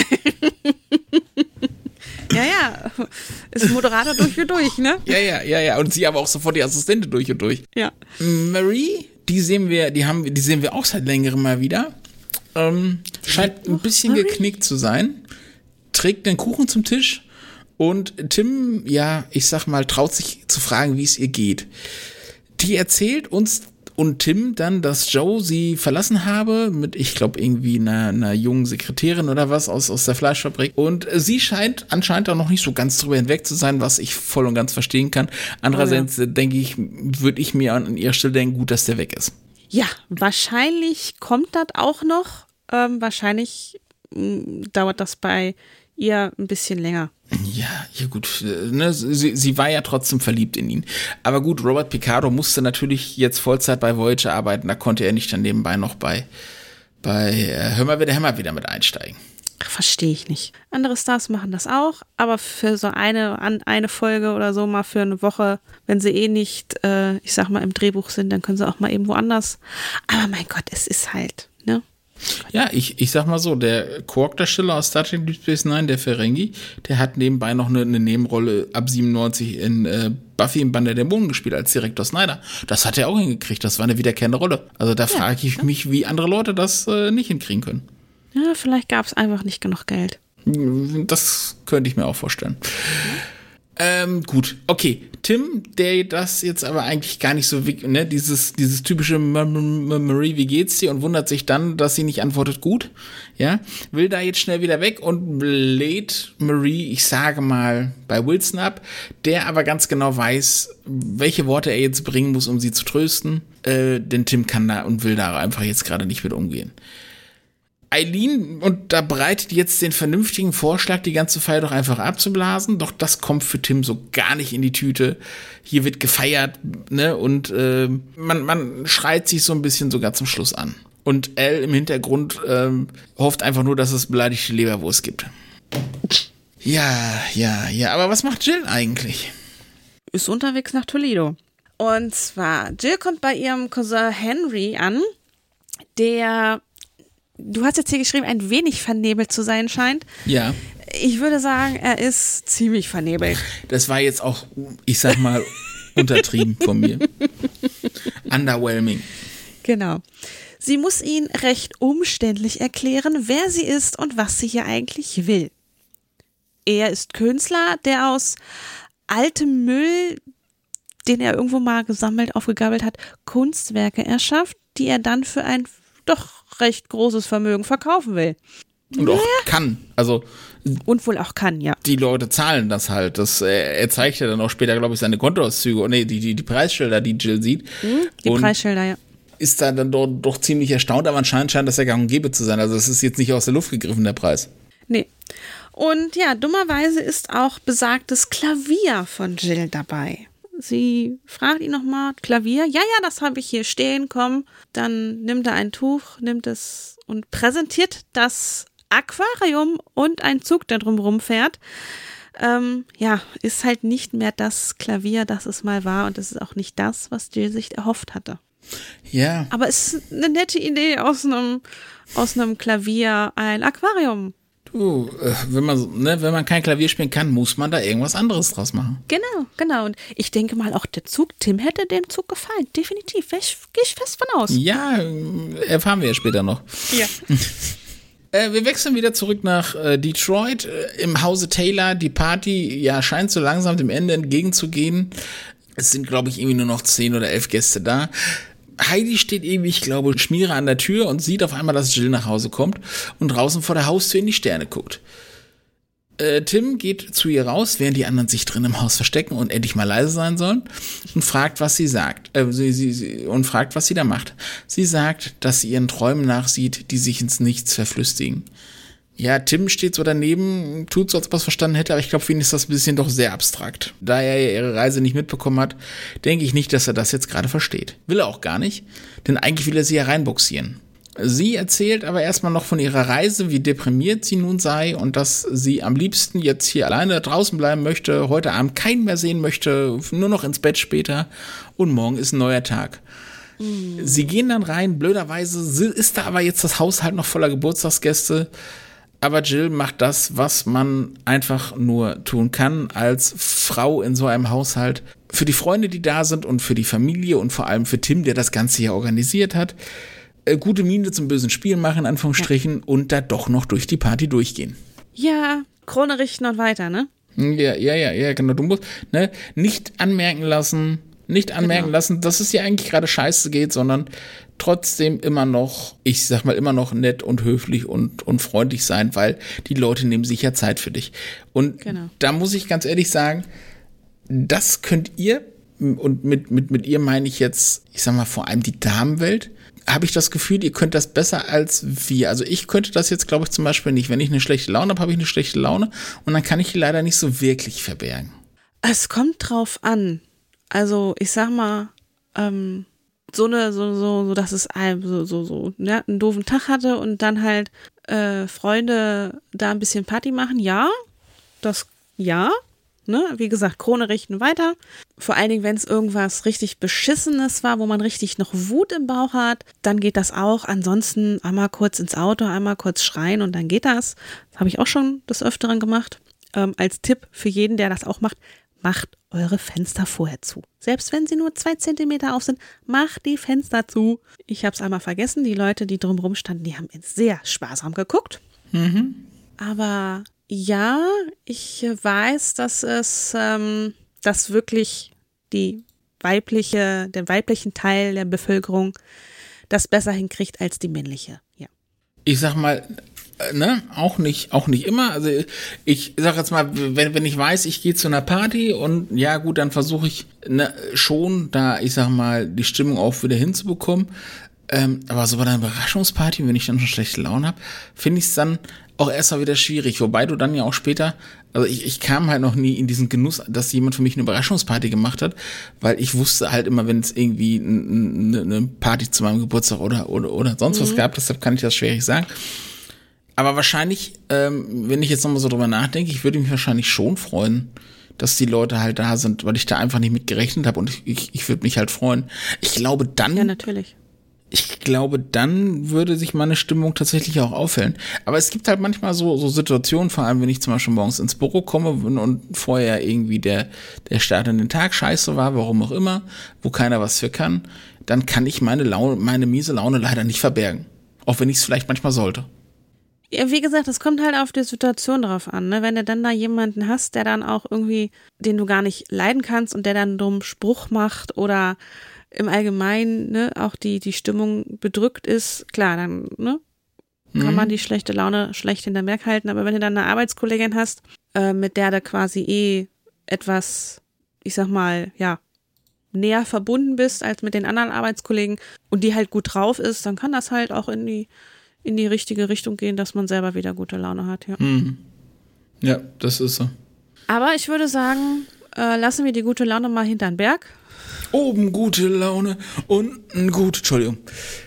Ja, ja, ist Moderator durch und durch, ne? Ja, ja, ja, ja, und sie aber auch sofort die Assistentin durch und durch. Ja. Marie, die sehen wir, die haben, die sehen wir auch seit längerem mal wieder. Ähm, scheint ein bisschen geknickt zu sein, trägt den Kuchen zum Tisch und Tim, ja, ich sag mal, traut sich zu fragen, wie es ihr geht. Die erzählt uns und Tim dann, dass Joe sie verlassen habe mit, ich glaube, irgendwie einer, einer jungen Sekretärin oder was aus, aus der Fleischfabrik. Und sie scheint anscheinend auch noch nicht so ganz drüber hinweg zu sein, was ich voll und ganz verstehen kann. Andererseits, oh ja. denke ich, würde ich mir an ihrer Stelle denken, gut, dass der weg ist. Ja, wahrscheinlich kommt das auch noch. Ähm, wahrscheinlich mh, dauert das bei ihr ein bisschen länger. Ja, ja gut, ne, sie, sie war ja trotzdem verliebt in ihn. Aber gut, Robert Picardo musste natürlich jetzt Vollzeit bei Voyager arbeiten, da konnte er nicht dann nebenbei noch bei, bei äh, Hör mal wieder, hör mal wieder mit einsteigen. Verstehe ich nicht. Andere Stars machen das auch, aber für so eine, an, eine Folge oder so mal für eine Woche, wenn sie eh nicht, äh, ich sag mal, im Drehbuch sind, dann können sie auch mal eben woanders. Aber mein Gott, es ist halt, ne? Ja, ich, ich sag mal so, der Quark-Darsteller aus Star Trek Deep Space Nine, der Ferengi, der hat nebenbei noch eine, eine Nebenrolle ab siebenundneunzig in äh, Buffy im Band der Dämonen gespielt als Direktor Snyder. Das hat er auch hingekriegt, das war eine wiederkehrende Rolle. Also da ja, frage ich ja. mich, wie andere Leute das äh, nicht hinkriegen können. Ja, vielleicht gab es einfach nicht genug Geld. Das könnte ich mir auch vorstellen. Mhm. Ähm, gut, okay. Tim, der das jetzt aber eigentlich gar nicht so, ne, dieses, dieses typische Marie, wie geht's dir? Und wundert sich dann, dass sie nicht antwortet, gut, ja, will da jetzt schnell wieder weg und lädt Marie, ich sage mal, bei Wilson ab, der aber ganz genau weiß, welche Worte er jetzt bringen muss, um sie zu trösten, äh, denn Tim kann da und will da einfach jetzt gerade nicht mit umgehen. Eileen unterbreitet jetzt den vernünftigen Vorschlag, die ganze Feier doch einfach abzublasen, doch das kommt für Tim so gar nicht in die Tüte. Hier wird gefeiert, ne, und äh, man, man schreit sich so ein bisschen sogar zum Schluss an. Und Al im Hintergrund äh, hofft einfach nur, dass es beleidigte Leberwurst gibt. Ja, ja, ja, aber was macht Jill eigentlich? Ist unterwegs nach Toledo. Und zwar, Jill kommt bei ihrem Cousin Henry an, der... Du hast jetzt hier geschrieben, ein wenig vernebelt zu sein scheint. Ja. Ich würde sagen, er ist ziemlich vernebelt. Das war jetzt auch, ich sag mal, untertrieben von mir. Underwhelming. Genau. Sie muss ihn recht umständlich erklären, wer sie ist und was sie hier eigentlich will. Er ist Künstler, der aus altem Müll, den er irgendwo mal gesammelt, aufgegabelt hat, Kunstwerke erschafft, die er dann für ein doch recht großes Vermögen verkaufen will. Und auch kann. Also und wohl auch kann, ja. Die Leute zahlen das halt. Das, äh, er zeigt ja dann auch später, glaube ich, seine Kontoauszüge. Oh, nee, die, die, die Preisschilder, die Jill sieht. Mhm, die und Preisschilder, ja. Ist da dann doch, doch ziemlich erstaunt, aber anscheinend scheint das ja gang und gäbe zu sein. Also es ist jetzt nicht aus der Luft gegriffen, der Preis. Nee. Und ja, dummerweise ist auch besagtes Klavier von Jill dabei. Sie fragt ihn nochmal, Klavier? Ja, ja, das habe ich hier stehen, komm. Dann nimmt er ein Tuch, nimmt es und präsentiert das Aquarium und ein Zug, der drumherum fährt. Ähm, ja, ist halt nicht mehr das Klavier, das es mal war und es ist auch nicht das, was Jill sich erhofft hatte. Ja. Aber es ist eine nette Idee, aus einem, aus einem Klavier ein Aquarium. Du, wenn man, ne, wenn man kein Klavier spielen kann, muss man da irgendwas anderes draus machen. Genau, genau. Und ich denke mal, auch der Zug, Tim hätte dem Zug gefallen. Definitiv. Gehe ich fest von aus. Ja, erfahren wir ja später noch. Ja. äh, wir wechseln wieder zurück nach äh, Detroit. Äh, Im Hause Taylor. Die Party ja scheint so langsam dem Ende entgegenzugehen. Es sind, glaube ich, irgendwie nur noch zehn oder elf Gäste da. Heidi steht irgendwie, ich glaube, Schmiere an der Tür und sieht auf einmal, dass Jill nach Hause kommt und draußen vor der Haustür in die Sterne guckt. Äh, Tim geht zu ihr raus, während die anderen sich drin im Haus verstecken und endlich mal leise sein sollen und fragt, was sie sagt. Äh, sie, sie, sie, und fragt, was sie da macht. Sie sagt, dass sie ihren Träumen nachsieht, die sich ins Nichts verflüchtigen. Ja, Tim steht so daneben, tut so, als ob er was verstanden hätte, aber ich glaube, für ihn ist das ein bisschen doch sehr abstrakt. Da er ja ihre Reise nicht mitbekommen hat, denke ich nicht, dass er das jetzt gerade versteht. Will er auch gar nicht, denn eigentlich will er sie ja reinboxieren. Sie erzählt aber erstmal noch von ihrer Reise, wie deprimiert sie nun sei und dass sie am liebsten jetzt hier alleine draußen bleiben möchte, heute Abend keinen mehr sehen möchte, nur noch ins Bett später und morgen ist ein neuer Tag. Mhm. Sie gehen dann rein, blöderweise ist da aber jetzt das Haus halt noch voller Geburtstagsgäste. Aber Jill macht das, was man einfach nur tun kann als Frau in so einem Haushalt. Für die Freunde, die da sind und für die Familie und vor allem für Tim, der das Ganze hier organisiert hat. Äh, gute Miene zum bösen Spiel machen, in Anführungsstrichen, ja. Und da doch noch durch die Party durchgehen. Ja, Krone richten und weiter, ne? Ja, ja, ja, ja, genau. Du musst, ne, nicht anmerken lassen, nicht anmerken genau. lassen, dass es dir eigentlich gerade scheiße geht, sondern trotzdem immer noch, ich sag mal, immer noch nett und höflich und, und freundlich sein, weil die Leute nehmen sich ja Zeit für dich. Und genau. Da muss ich ganz ehrlich sagen, das könnt ihr, und mit, mit, mit ihr meine ich jetzt, ich sag mal, vor allem die Damenwelt, habe ich das Gefühl, ihr könnt das besser als wir. Also ich könnte das jetzt, glaube ich, zum Beispiel nicht. Wenn ich eine schlechte Laune habe, habe ich eine schlechte Laune und dann kann ich die leider nicht so wirklich verbergen. Es kommt drauf an. Also ich sag mal, ähm, so eine, so, so, so, dass es ein, so, so, so, ne, einen doofen Tag hatte und dann halt äh, Freunde da ein bisschen Party machen, ja, das, ja, ne, wie gesagt, Krone richten weiter. Vor allen Dingen, wenn es irgendwas richtig Beschissenes war, wo man richtig noch Wut im Bauch hat, dann geht das auch. Ansonsten einmal kurz ins Auto, einmal kurz schreien und dann geht das. Das habe ich auch schon des Öfteren gemacht. Ähm, als Tipp für jeden, der das auch macht, macht eure Fenster vorher zu. Selbst wenn sie nur zwei Zentimeter auf sind, macht die Fenster zu. Ich habe es einmal vergessen, die Leute, die drumherum standen, die haben sehr sparsam geguckt. Mhm. Aber ja, ich weiß, dass es, ähm, dass wirklich die weibliche, den weiblichen Teil der Bevölkerung das besser hinkriegt als die männliche. Ja. Ich sag mal, ne, auch nicht, auch nicht immer. Also ich sag jetzt mal, wenn, wenn ich weiß, ich gehe zu einer Party und ja gut, dann versuche ich ne, schon da, ich sag mal, die Stimmung auch wieder hinzubekommen. Ähm, aber so bei einer Überraschungsparty, wenn ich dann schon schlechte Laune habe, finde ich es dann auch erstmal wieder schwierig. Wobei du dann ja auch später, also ich, ich kam halt noch nie in diesen Genuss, dass jemand für mich eine Überraschungsparty gemacht hat, weil ich wusste halt immer, wenn es irgendwie eine ne Party zu meinem Geburtstag oder oder oder sonst mhm. was gab, deshalb kann ich das schwierig sagen. Aber wahrscheinlich, ähm, wenn ich jetzt nochmal so drüber nachdenke, ich würde mich wahrscheinlich schon freuen, dass die Leute halt da sind, weil ich da einfach nicht mit gerechnet habe und ich, ich, ich würde mich halt freuen. Ich glaube dann, ja, natürlich. Ich glaube, dann würde sich meine Stimmung tatsächlich auch aufhellen. Aber es gibt halt manchmal so, so Situationen, vor allem wenn ich zum Beispiel morgens ins Büro komme und vorher irgendwie der, der Start in den Tag scheiße war, warum auch immer, wo keiner was für kann, dann kann ich meine Laune, meine miese Laune leider nicht verbergen. Auch wenn ich es vielleicht manchmal sollte. Ja, wie gesagt, es kommt halt auf die Situation drauf an, ne? Wenn du dann da jemanden hast, der dann auch irgendwie, den du gar nicht leiden kannst und der dann einen dummen Spruch macht oder im Allgemeinen, ne, auch die, die Stimmung bedrückt ist, klar, dann, ne, kann mhm. man die schlechte Laune schlecht hinterm Berg halten, aber wenn du dann eine Arbeitskollegin hast, äh, mit der du quasi eh etwas, ich sag mal, ja, näher verbunden bist als mit den anderen Arbeitskollegen und die halt gut drauf ist, dann kann das halt auch in die in die richtige Richtung gehen, dass man selber wieder gute Laune hat, ja. Mhm. Ja, das ist so. Aber ich würde sagen, äh, lassen wir die gute Laune mal hinterm Berg. Oben gute Laune, unten gut, Entschuldigung.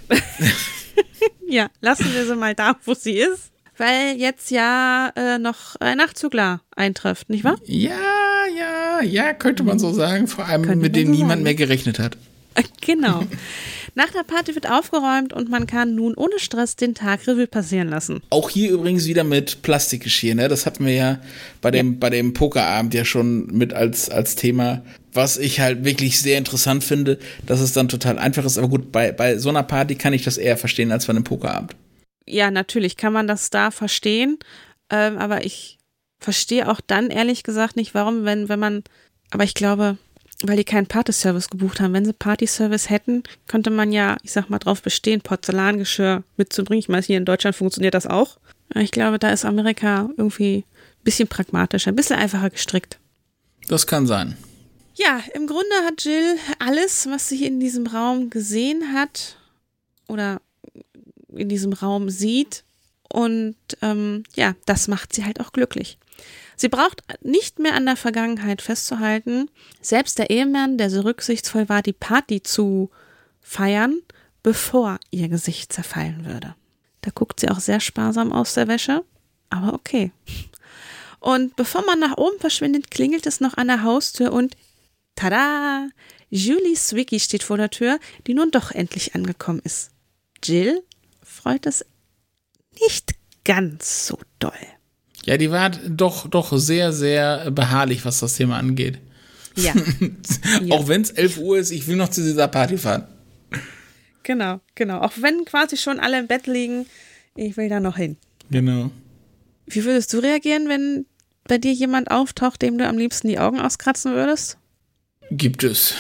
Ja, lassen wir sie mal da, wo sie ist, weil jetzt ja äh, noch ein Nachtzügler eintrifft, nicht wahr? Ja, ja, ja, könnte man so sagen, vor allem Könnte mit man dem so niemand sagen. mehr gerechnet hat. Genau. Nach der Party wird aufgeräumt und man kann nun ohne Stress den Tag Revue passieren lassen. Auch hier übrigens wieder mit Plastikgeschirr, ne? Das hatten wir ja bei dem, ja. bei dem Pokerabend ja schon mit als, als Thema, was ich halt wirklich sehr interessant finde, dass es dann total einfach ist. Aber gut, bei, bei so einer Party kann ich das eher verstehen als bei einem Pokerabend. Ja, natürlich kann man das da verstehen, ähm, aber ich verstehe auch dann ehrlich gesagt nicht, warum, wenn, wenn man, aber ich glaube, weil die keinen Partyservice gebucht haben. Wenn sie Partyservice hätten, könnte man ja, ich sag mal, drauf bestehen, Porzellangeschirr mitzubringen. Ich meine, hier in Deutschland funktioniert das auch. Ich glaube, da ist Amerika irgendwie ein bisschen pragmatischer, ein bisschen einfacher gestrickt. Das kann sein. Ja, im Grunde hat Jill alles, was sie in diesem Raum gesehen hat oder in diesem Raum sieht. Und ähm, ja, das macht sie halt auch glücklich. Sie braucht nicht mehr an der Vergangenheit festzuhalten. Selbst der Ehemann, der so rücksichtsvoll war, die Party zu feiern, bevor ihr Gesicht zerfallen würde. Da guckt sie auch sehr sparsam aus der Wäsche, aber okay. Und bevor man nach oben verschwindet, klingelt es noch an der Haustür und tada! Julie Zwicky steht vor der Tür, die nun doch endlich angekommen ist. Jill freut es nicht ganz so doll. Ja, die war doch, doch sehr, sehr beharrlich, was das Thema angeht. Ja. Auch wenn es elf Uhr ist, ich will noch zu dieser Party fahren. Genau, genau. Auch wenn quasi schon alle im Bett liegen, ich will da noch hin. Genau. Wie würdest du reagieren, wenn bei dir jemand auftaucht, dem du am liebsten die Augen auskratzen würdest? Gibt es.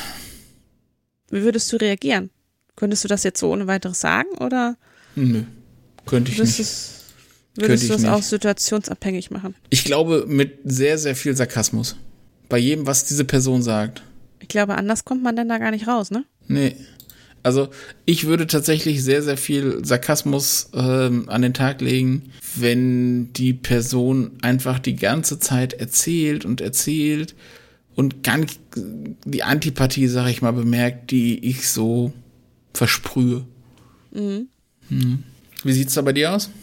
Wie würdest du reagieren? Könntest du das jetzt so ohne weiteres sagen, oder? Nö, könnte ich nicht. Es Würdest du es auch situationsabhängig machen? Ich glaube, mit sehr, sehr viel Sarkasmus. Bei jedem, was diese Person sagt. Ich glaube, anders kommt man denn da gar nicht raus, ne? Nee. Also, ich würde tatsächlich sehr, sehr viel Sarkasmus ähm, an den Tag legen, wenn die Person einfach die ganze Zeit erzählt und erzählt und gar nicht die Antipathie, sag ich mal, bemerkt, die ich so versprühe. Mhm. Hm. Wie sieht's da bei dir aus?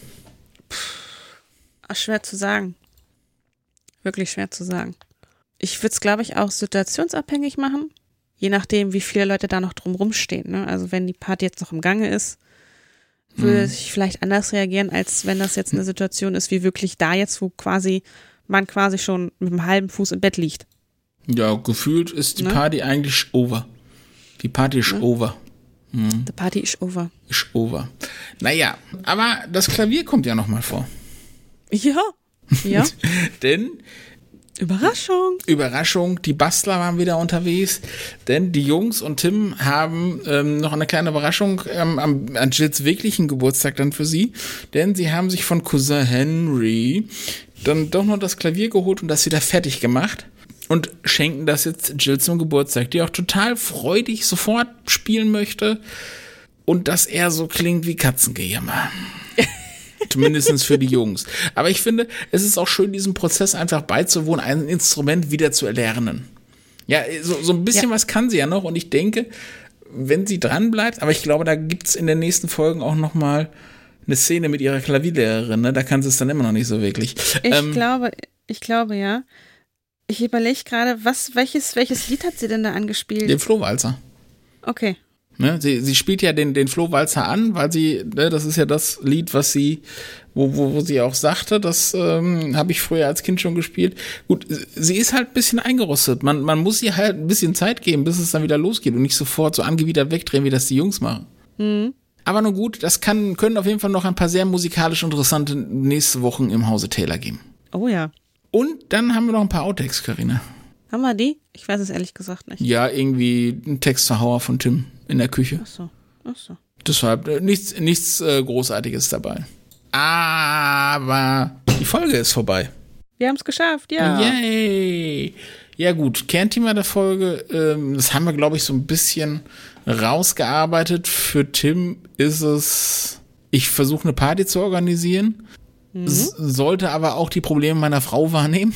Puh, schwer zu sagen. Wirklich schwer zu sagen. Ich würde es, glaube ich, auch situationsabhängig machen. Je nachdem, wie viele Leute da noch drumrum stehen. Ne? Also wenn die Party jetzt noch im Gange ist, würde hm. ich vielleicht anders reagieren, als wenn das jetzt eine Situation ist, wie wirklich da jetzt, wo quasi man quasi schon mit einem halben Fuß im Bett liegt. Ja, gefühlt ist die ne? Party eigentlich over. Die Party ist ne? over. Hm. Die Party ist over. Ist over. Naja, aber das Klavier kommt ja nochmal vor. Ja, ja. Denn Überraschung. Überraschung, die Bastler waren wieder unterwegs, denn die Jungs und Tim haben ähm, noch eine kleine Überraschung ähm, am, an Jills wirklichen Geburtstag dann für sie, denn sie haben sich von Cousin Henry dann doch noch das Klavier geholt und das wieder fertig gemacht und schenken das jetzt Jill zum Geburtstag, die auch total freudig sofort spielen möchte und das eher so klingt wie Katzengejammer. Zumindest für die Jungs. Aber ich finde, es ist auch schön, diesem Prozess einfach beizuwohnen, ein Instrument wieder zu erlernen. Ja, so, so ein bisschen ja. was kann sie ja noch und ich denke, wenn sie dran bleibt, aber ich glaube, da gibt es in den nächsten Folgen auch noch mal eine Szene mit ihrer Klavierlehrerin, ne? Da kann sie es dann immer noch nicht so wirklich. Ich ähm, glaube, ich glaube, ja. Ich überlege gerade, was, welches, welches Lied hat sie denn da angespielt? Den Flohwalzer. Okay. Ne? Sie, sie spielt ja den, den Flohwalzer an, weil sie, ne, das ist ja das Lied, was sie, wo, wo, wo sie auch sagte, das ähm, habe ich früher als Kind schon gespielt. Gut, sie ist halt ein bisschen eingerostet. Man, man muss ihr halt ein bisschen Zeit geben, bis es dann wieder losgeht und nicht sofort so angewidert wegdrehen, wie das die Jungs machen. Mhm. Aber nun gut, das kann, können auf jeden Fall noch ein paar sehr musikalisch interessante nächste Wochen im Hause Taylor geben. Oh ja. Und dann haben wir noch ein paar Outtakes, Carina. Haben wir die? Ich weiß es ehrlich gesagt nicht. Ja, irgendwie ein Textzerhauer von Tim in der Küche. Ach so, ach so. Deshalb äh, nichts, nichts äh, Großartiges dabei. Aber die Folge ist vorbei. Wir haben es geschafft, ja. Yay! Ja gut, Kernthema der Folge, ähm, das haben wir, glaube ich, so ein bisschen rausgearbeitet. Für Tim ist es, ich versuche eine Party zu organisieren, mhm. s- sollte aber auch die Probleme meiner Frau wahrnehmen.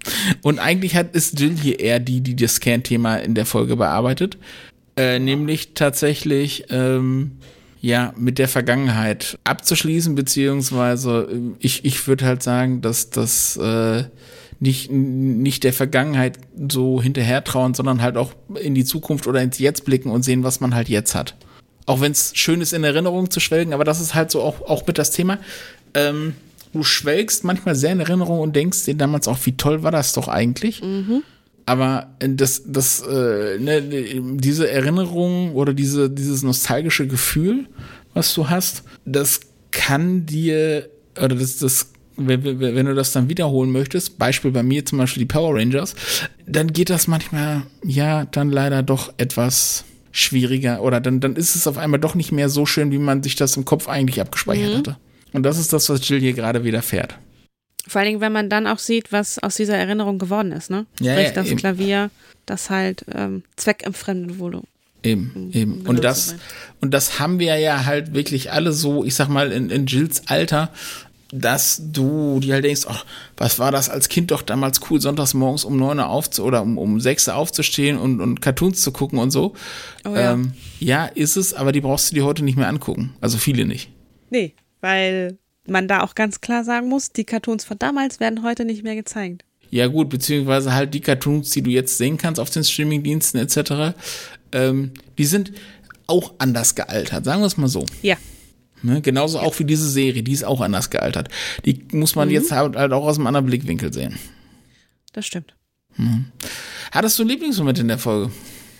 Und eigentlich hat, ist Jill hier eher die, die das Kernthema in der Folge bearbeitet. Äh, nämlich tatsächlich, ähm, ja, mit der Vergangenheit abzuschließen, beziehungsweise ich, ich würde halt sagen, dass das äh, nicht, nicht der Vergangenheit so hinterher trauern, sondern halt auch in die Zukunft oder ins Jetzt blicken und sehen, was man halt jetzt hat. Auch wenn es schön ist, in Erinnerung zu schwelgen, aber das ist halt so auch, auch mit das Thema. Ähm, du schwelgst manchmal sehr in Erinnerung und denkst dir damals auch, wie toll war das doch eigentlich. Mhm. Aber das, das, äh, ne, diese Erinnerung oder diese, dieses nostalgische Gefühl, was du hast, das kann dir, oder das, das, wenn, wenn du das dann wiederholen möchtest, Beispiel bei mir zum Beispiel die Power Rangers, dann geht das manchmal, ja, dann leider doch etwas schwieriger oder dann, dann ist es auf einmal doch nicht mehr so schön, wie man sich das im Kopf eigentlich abgespeichert mhm. hatte. Und das ist das, was Jill hier gerade widerfährt. Vor allen Dingen, wenn man dann auch sieht, was aus dieser Erinnerung geworden ist, ne? Ja, Sprich, ja, das eben. Klavier, das halt ähm, zweckentfremdet wurde. Eben, um, eben. Um und das, und das haben wir ja halt wirklich alle so, ich sag mal, in, in Jills Alter, dass du dir halt denkst, ach, was war das als Kind doch damals cool, sonntags morgens um neun Uhr auf oder um, um sechs Uhr aufzustehen und, und Cartoons zu gucken und so. Oh, ja. Ähm, ja, ist es, aber die brauchst du dir heute nicht mehr angucken. Also viele nicht. Nee, weil man da auch ganz klar sagen muss, die Cartoons von damals werden heute nicht mehr gezeigt. Ja gut, beziehungsweise halt die Cartoons, die du jetzt sehen kannst auf den Streamingdiensten et cetera, ähm, die sind auch anders gealtert, sagen wir es mal so. Ja. Ne, genauso ja. auch wie diese Serie, die ist auch anders gealtert. Die muss man mhm. jetzt halt, halt auch aus einem anderen Blickwinkel sehen. Das stimmt. Mhm. Hattest du einen Lieblingsmoment in der Folge?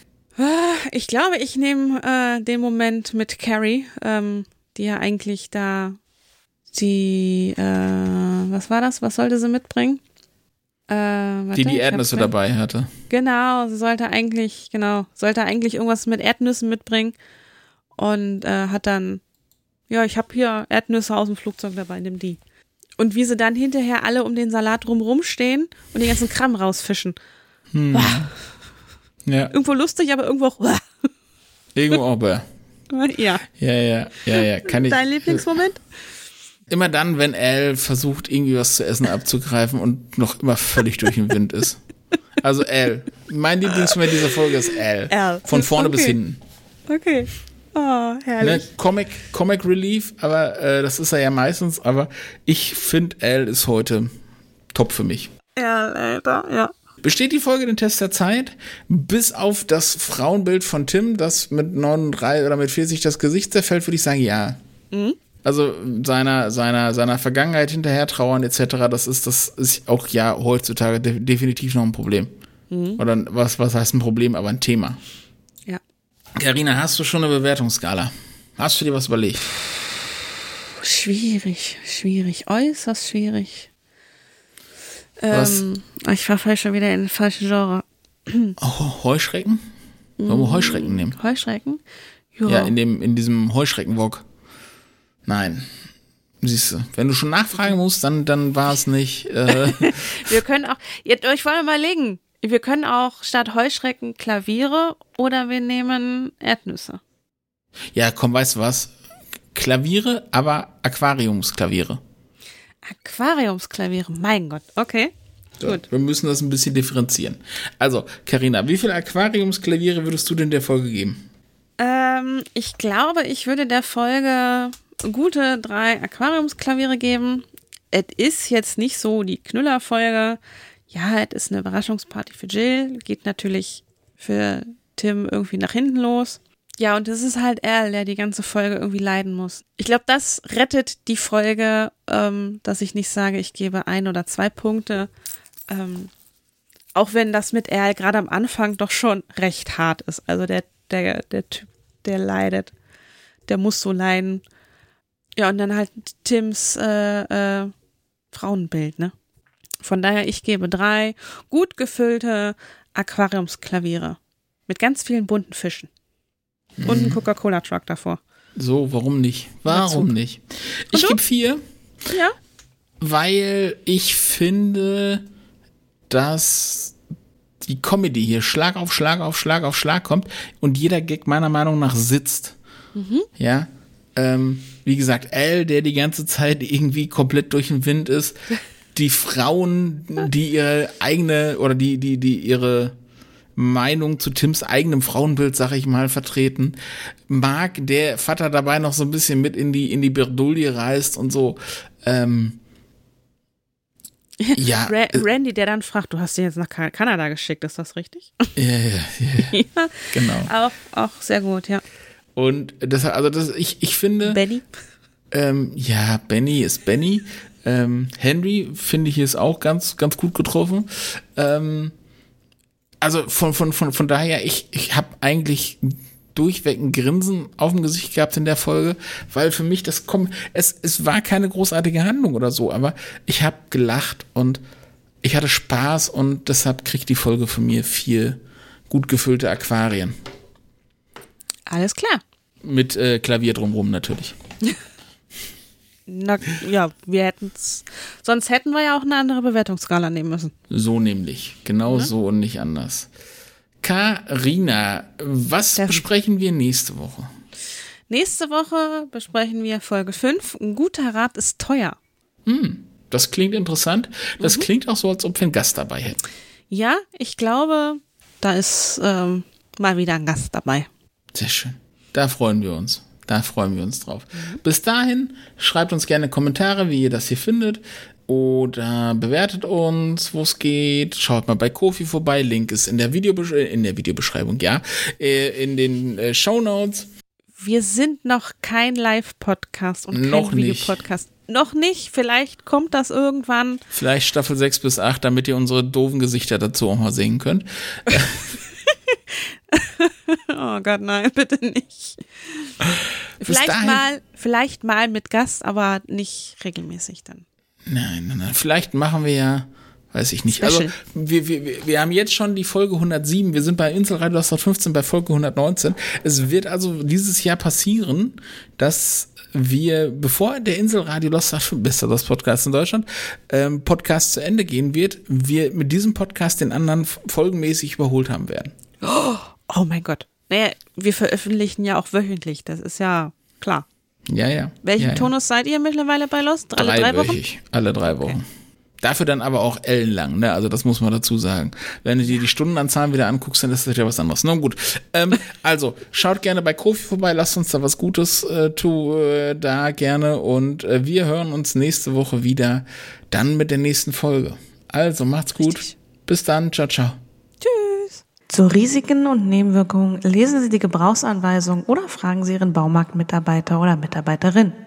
Ich glaube, ich nehme äh, den Moment mit Carrie, ähm, die ja eigentlich da die, äh, was war das? Was sollte sie mitbringen? Äh, warte, die die Erdnüsse dabei hatte. Genau, sie sollte eigentlich, genau, sollte eigentlich irgendwas mit Erdnüssen mitbringen und äh, hat dann, ja, ich habe hier Erdnüsse aus dem Flugzeug dabei, nimm die. Und wie sie dann hinterher alle um den Salat drumrum stehen und den ganzen Kram rausfischen. Hm. Ja. Irgendwo lustig, aber irgendwo auch. Irgendwo auch. Bäh. Ja. Ja, ja, ja, ja. Kann ich. Dein Lieblingsmoment? Immer dann, wenn Al versucht, irgendwie was zu essen abzugreifen und noch immer völlig durch den Wind ist. Also Al. Mein Lieblingsmoment dieser Folge ist Al. Al. Von vorne okay. bis hinten. Okay. Oh, herrlich. Ne, Comic, Comic Relief, aber äh, das ist er ja meistens, aber ich finde, Al ist heute top für mich. Ja, Alter, ja. Besteht die Folge den Test der Zeit? Bis auf das Frauenbild von Tim, das mit neununddreißig oder mit vierzig das Gesicht zerfällt, würde ich sagen, ja. Mhm. Also seiner, seiner, seiner Vergangenheit hinterher trauern et cetera, das ist, das ist auch ja heutzutage de- definitiv noch ein Problem. Mhm. Oder was, was heißt ein Problem, aber ein Thema. Ja. Carina, hast du schon eine Bewertungsskala? Hast du dir was überlegt? Schwierig, schwierig, äußerst schwierig. Was? Ähm, ich verfalle schon wieder in den falschen Genre. Oh, Heuschrecken? Wollen wir Heuschrecken nehmen? Heuschrecken? Jo. Ja, in dem, in diesem Heuschreckenwok. Nein. Siehst du, wenn du schon nachfragen musst, dann, dann war es nicht. Äh Wir können auch, jetzt, ich wollte mal überlegen, wir können auch statt Heuschrecken Klaviere oder wir nehmen Erdnüsse. Ja, komm, weißt du was? Klaviere, aber Aquariumsklaviere. Aquariumsklaviere, mein Gott, okay. So, gut. Wir müssen das ein bisschen differenzieren. Also, Carina, wie viele Aquariumsklaviere würdest du denn der Folge geben? Ähm, ich glaube, ich würde der Folge gute drei Aquariumsklaviere geben. Es ist jetzt nicht so die Knüllerfolge. Ja, es ist eine Überraschungsparty für Jill. Geht natürlich für Tim irgendwie nach hinten los. Ja, und es ist halt Al, der die ganze Folge irgendwie leiden muss. Ich glaube, das rettet die Folge, ähm, dass ich nicht sage, ich gebe ein oder zwei Punkte. Ähm, auch wenn das mit Al gerade am Anfang doch schon recht hart ist. Also der, der, der Typ, der leidet, der muss so leiden. Ja, und dann halt Tims äh, äh, Frauenbild, ne? Von daher, ich gebe drei gut gefüllte Aquariumsklaviere mit ganz vielen bunten Fischen. Und ein Coca-Cola-Truck davor. So, warum nicht? Warum nicht? Ich gebe vier. Ja. Weil ich finde, dass die Comedy hier Schlag auf Schlag auf Schlag auf Schlag kommt und jeder Gag meiner Meinung nach sitzt. Mhm. Ja. Ähm, wie gesagt, Al, der die ganze Zeit irgendwie komplett durch den Wind ist. Die Frauen, die ihre eigene oder die, die, die ihre Meinung zu Tims eigenem Frauenbild, sag ich mal, vertreten. Mark, der Vater dabei noch so ein bisschen mit in die in die Bredouille reißt und so. Ähm, ja. Ra- Randy, der dann fragt, du hast ihn jetzt nach Kanada geschickt, ist das richtig? Ja, ja, ja. Ja, genau. Auch, auch sehr gut, ja. Und das, also das, ich, ich finde. Benny? Ähm, ja, Benny ist Benny. Ähm, Henry, finde ich, ist auch ganz, ganz gut getroffen. Ähm, Also von, von, von, von daher, ich, ich habe eigentlich durchweg ein Grinsen auf dem Gesicht gehabt in der Folge, weil für mich das kommt, es, es war keine großartige Handlung oder so, aber ich habe gelacht und ich hatte Spaß und deshalb kriegt die Folge von mir vier gut gefüllte Aquarien. Alles klar. Mit äh, Klavier drumrum natürlich. Na, ja, wir hätten's, sonst hätten wir ja auch eine andere Bewertungsskala nehmen müssen. So nämlich, genau Ja. so und nicht anders. Carina, was Der- besprechen wir nächste Woche? Nächste Woche besprechen wir Folge fünf. Ein guter Rat ist teuer. Hm, das klingt interessant. Das Mhm. klingt auch so, als ob wir einen Gast dabei hätten. Ja, ich glaube, da ist ähm, mal wieder ein Gast dabei. Sehr schön. Da freuen wir uns. Da freuen wir uns drauf. Mhm. Bis dahin, schreibt uns gerne Kommentare, wie ihr das hier findet. Oder bewertet uns, wo es geht. Schaut mal bei Ko-fi vorbei. Link ist in der, Videobesch- in der Videobeschreibung, ja. Äh, in den äh, Shownotes. Wir sind noch kein Live-Podcast und kein Noch nicht. Videopodcast. Noch nicht, vielleicht kommt das irgendwann. Vielleicht Staffel sechs bis acht, damit ihr unsere doofen Gesichter dazu auch mal sehen könnt. Oh Gott, nein, bitte nicht. Vielleicht dahin- mal, vielleicht mal mit Gast, aber nicht regelmäßig dann. Nein, nein, nein. Vielleicht machen wir ja, weiß ich nicht. Special. Also wir, wir, wir haben jetzt schon die Folge hundertsieben. Wir sind bei Inselradio fünfzehn bei Folge hundertneunzehn. Es wird also dieses Jahr passieren, dass wir, bevor der Inselradio Lost besser das Podcast in Deutschland, ähm, Podcast zu Ende gehen wird, wir mit diesem Podcast den anderen folgenmäßig überholt haben werden. Oh mein Gott. Naja, wir veröffentlichen ja auch wöchentlich, das ist ja klar. Ja, ja. Welchen ja, ja. Tonus seid ihr mittlerweile bei Lost? Alle drei Wochen? Dreiwöchig. Alle drei Wochen. Dafür dann aber auch ellenlang, ne? Also das muss man dazu sagen. Wenn du dir die Stundenanzahlen wieder anguckst, dann ist das ja was anderes. Nun gut. Ähm, also, schaut gerne bei Ko-fi vorbei, lasst uns da was Gutes äh, tu, äh, da gerne und äh, wir hören uns nächste Woche wieder, dann mit der nächsten Folge. Also, macht's gut. Richtig. Bis dann. Ciao, ciao. Tschüss. Zu Risiken und Nebenwirkungen lesen Sie die Gebrauchsanweisung oder fragen Sie Ihren Baumarktmitarbeiter oder Mitarbeiterin.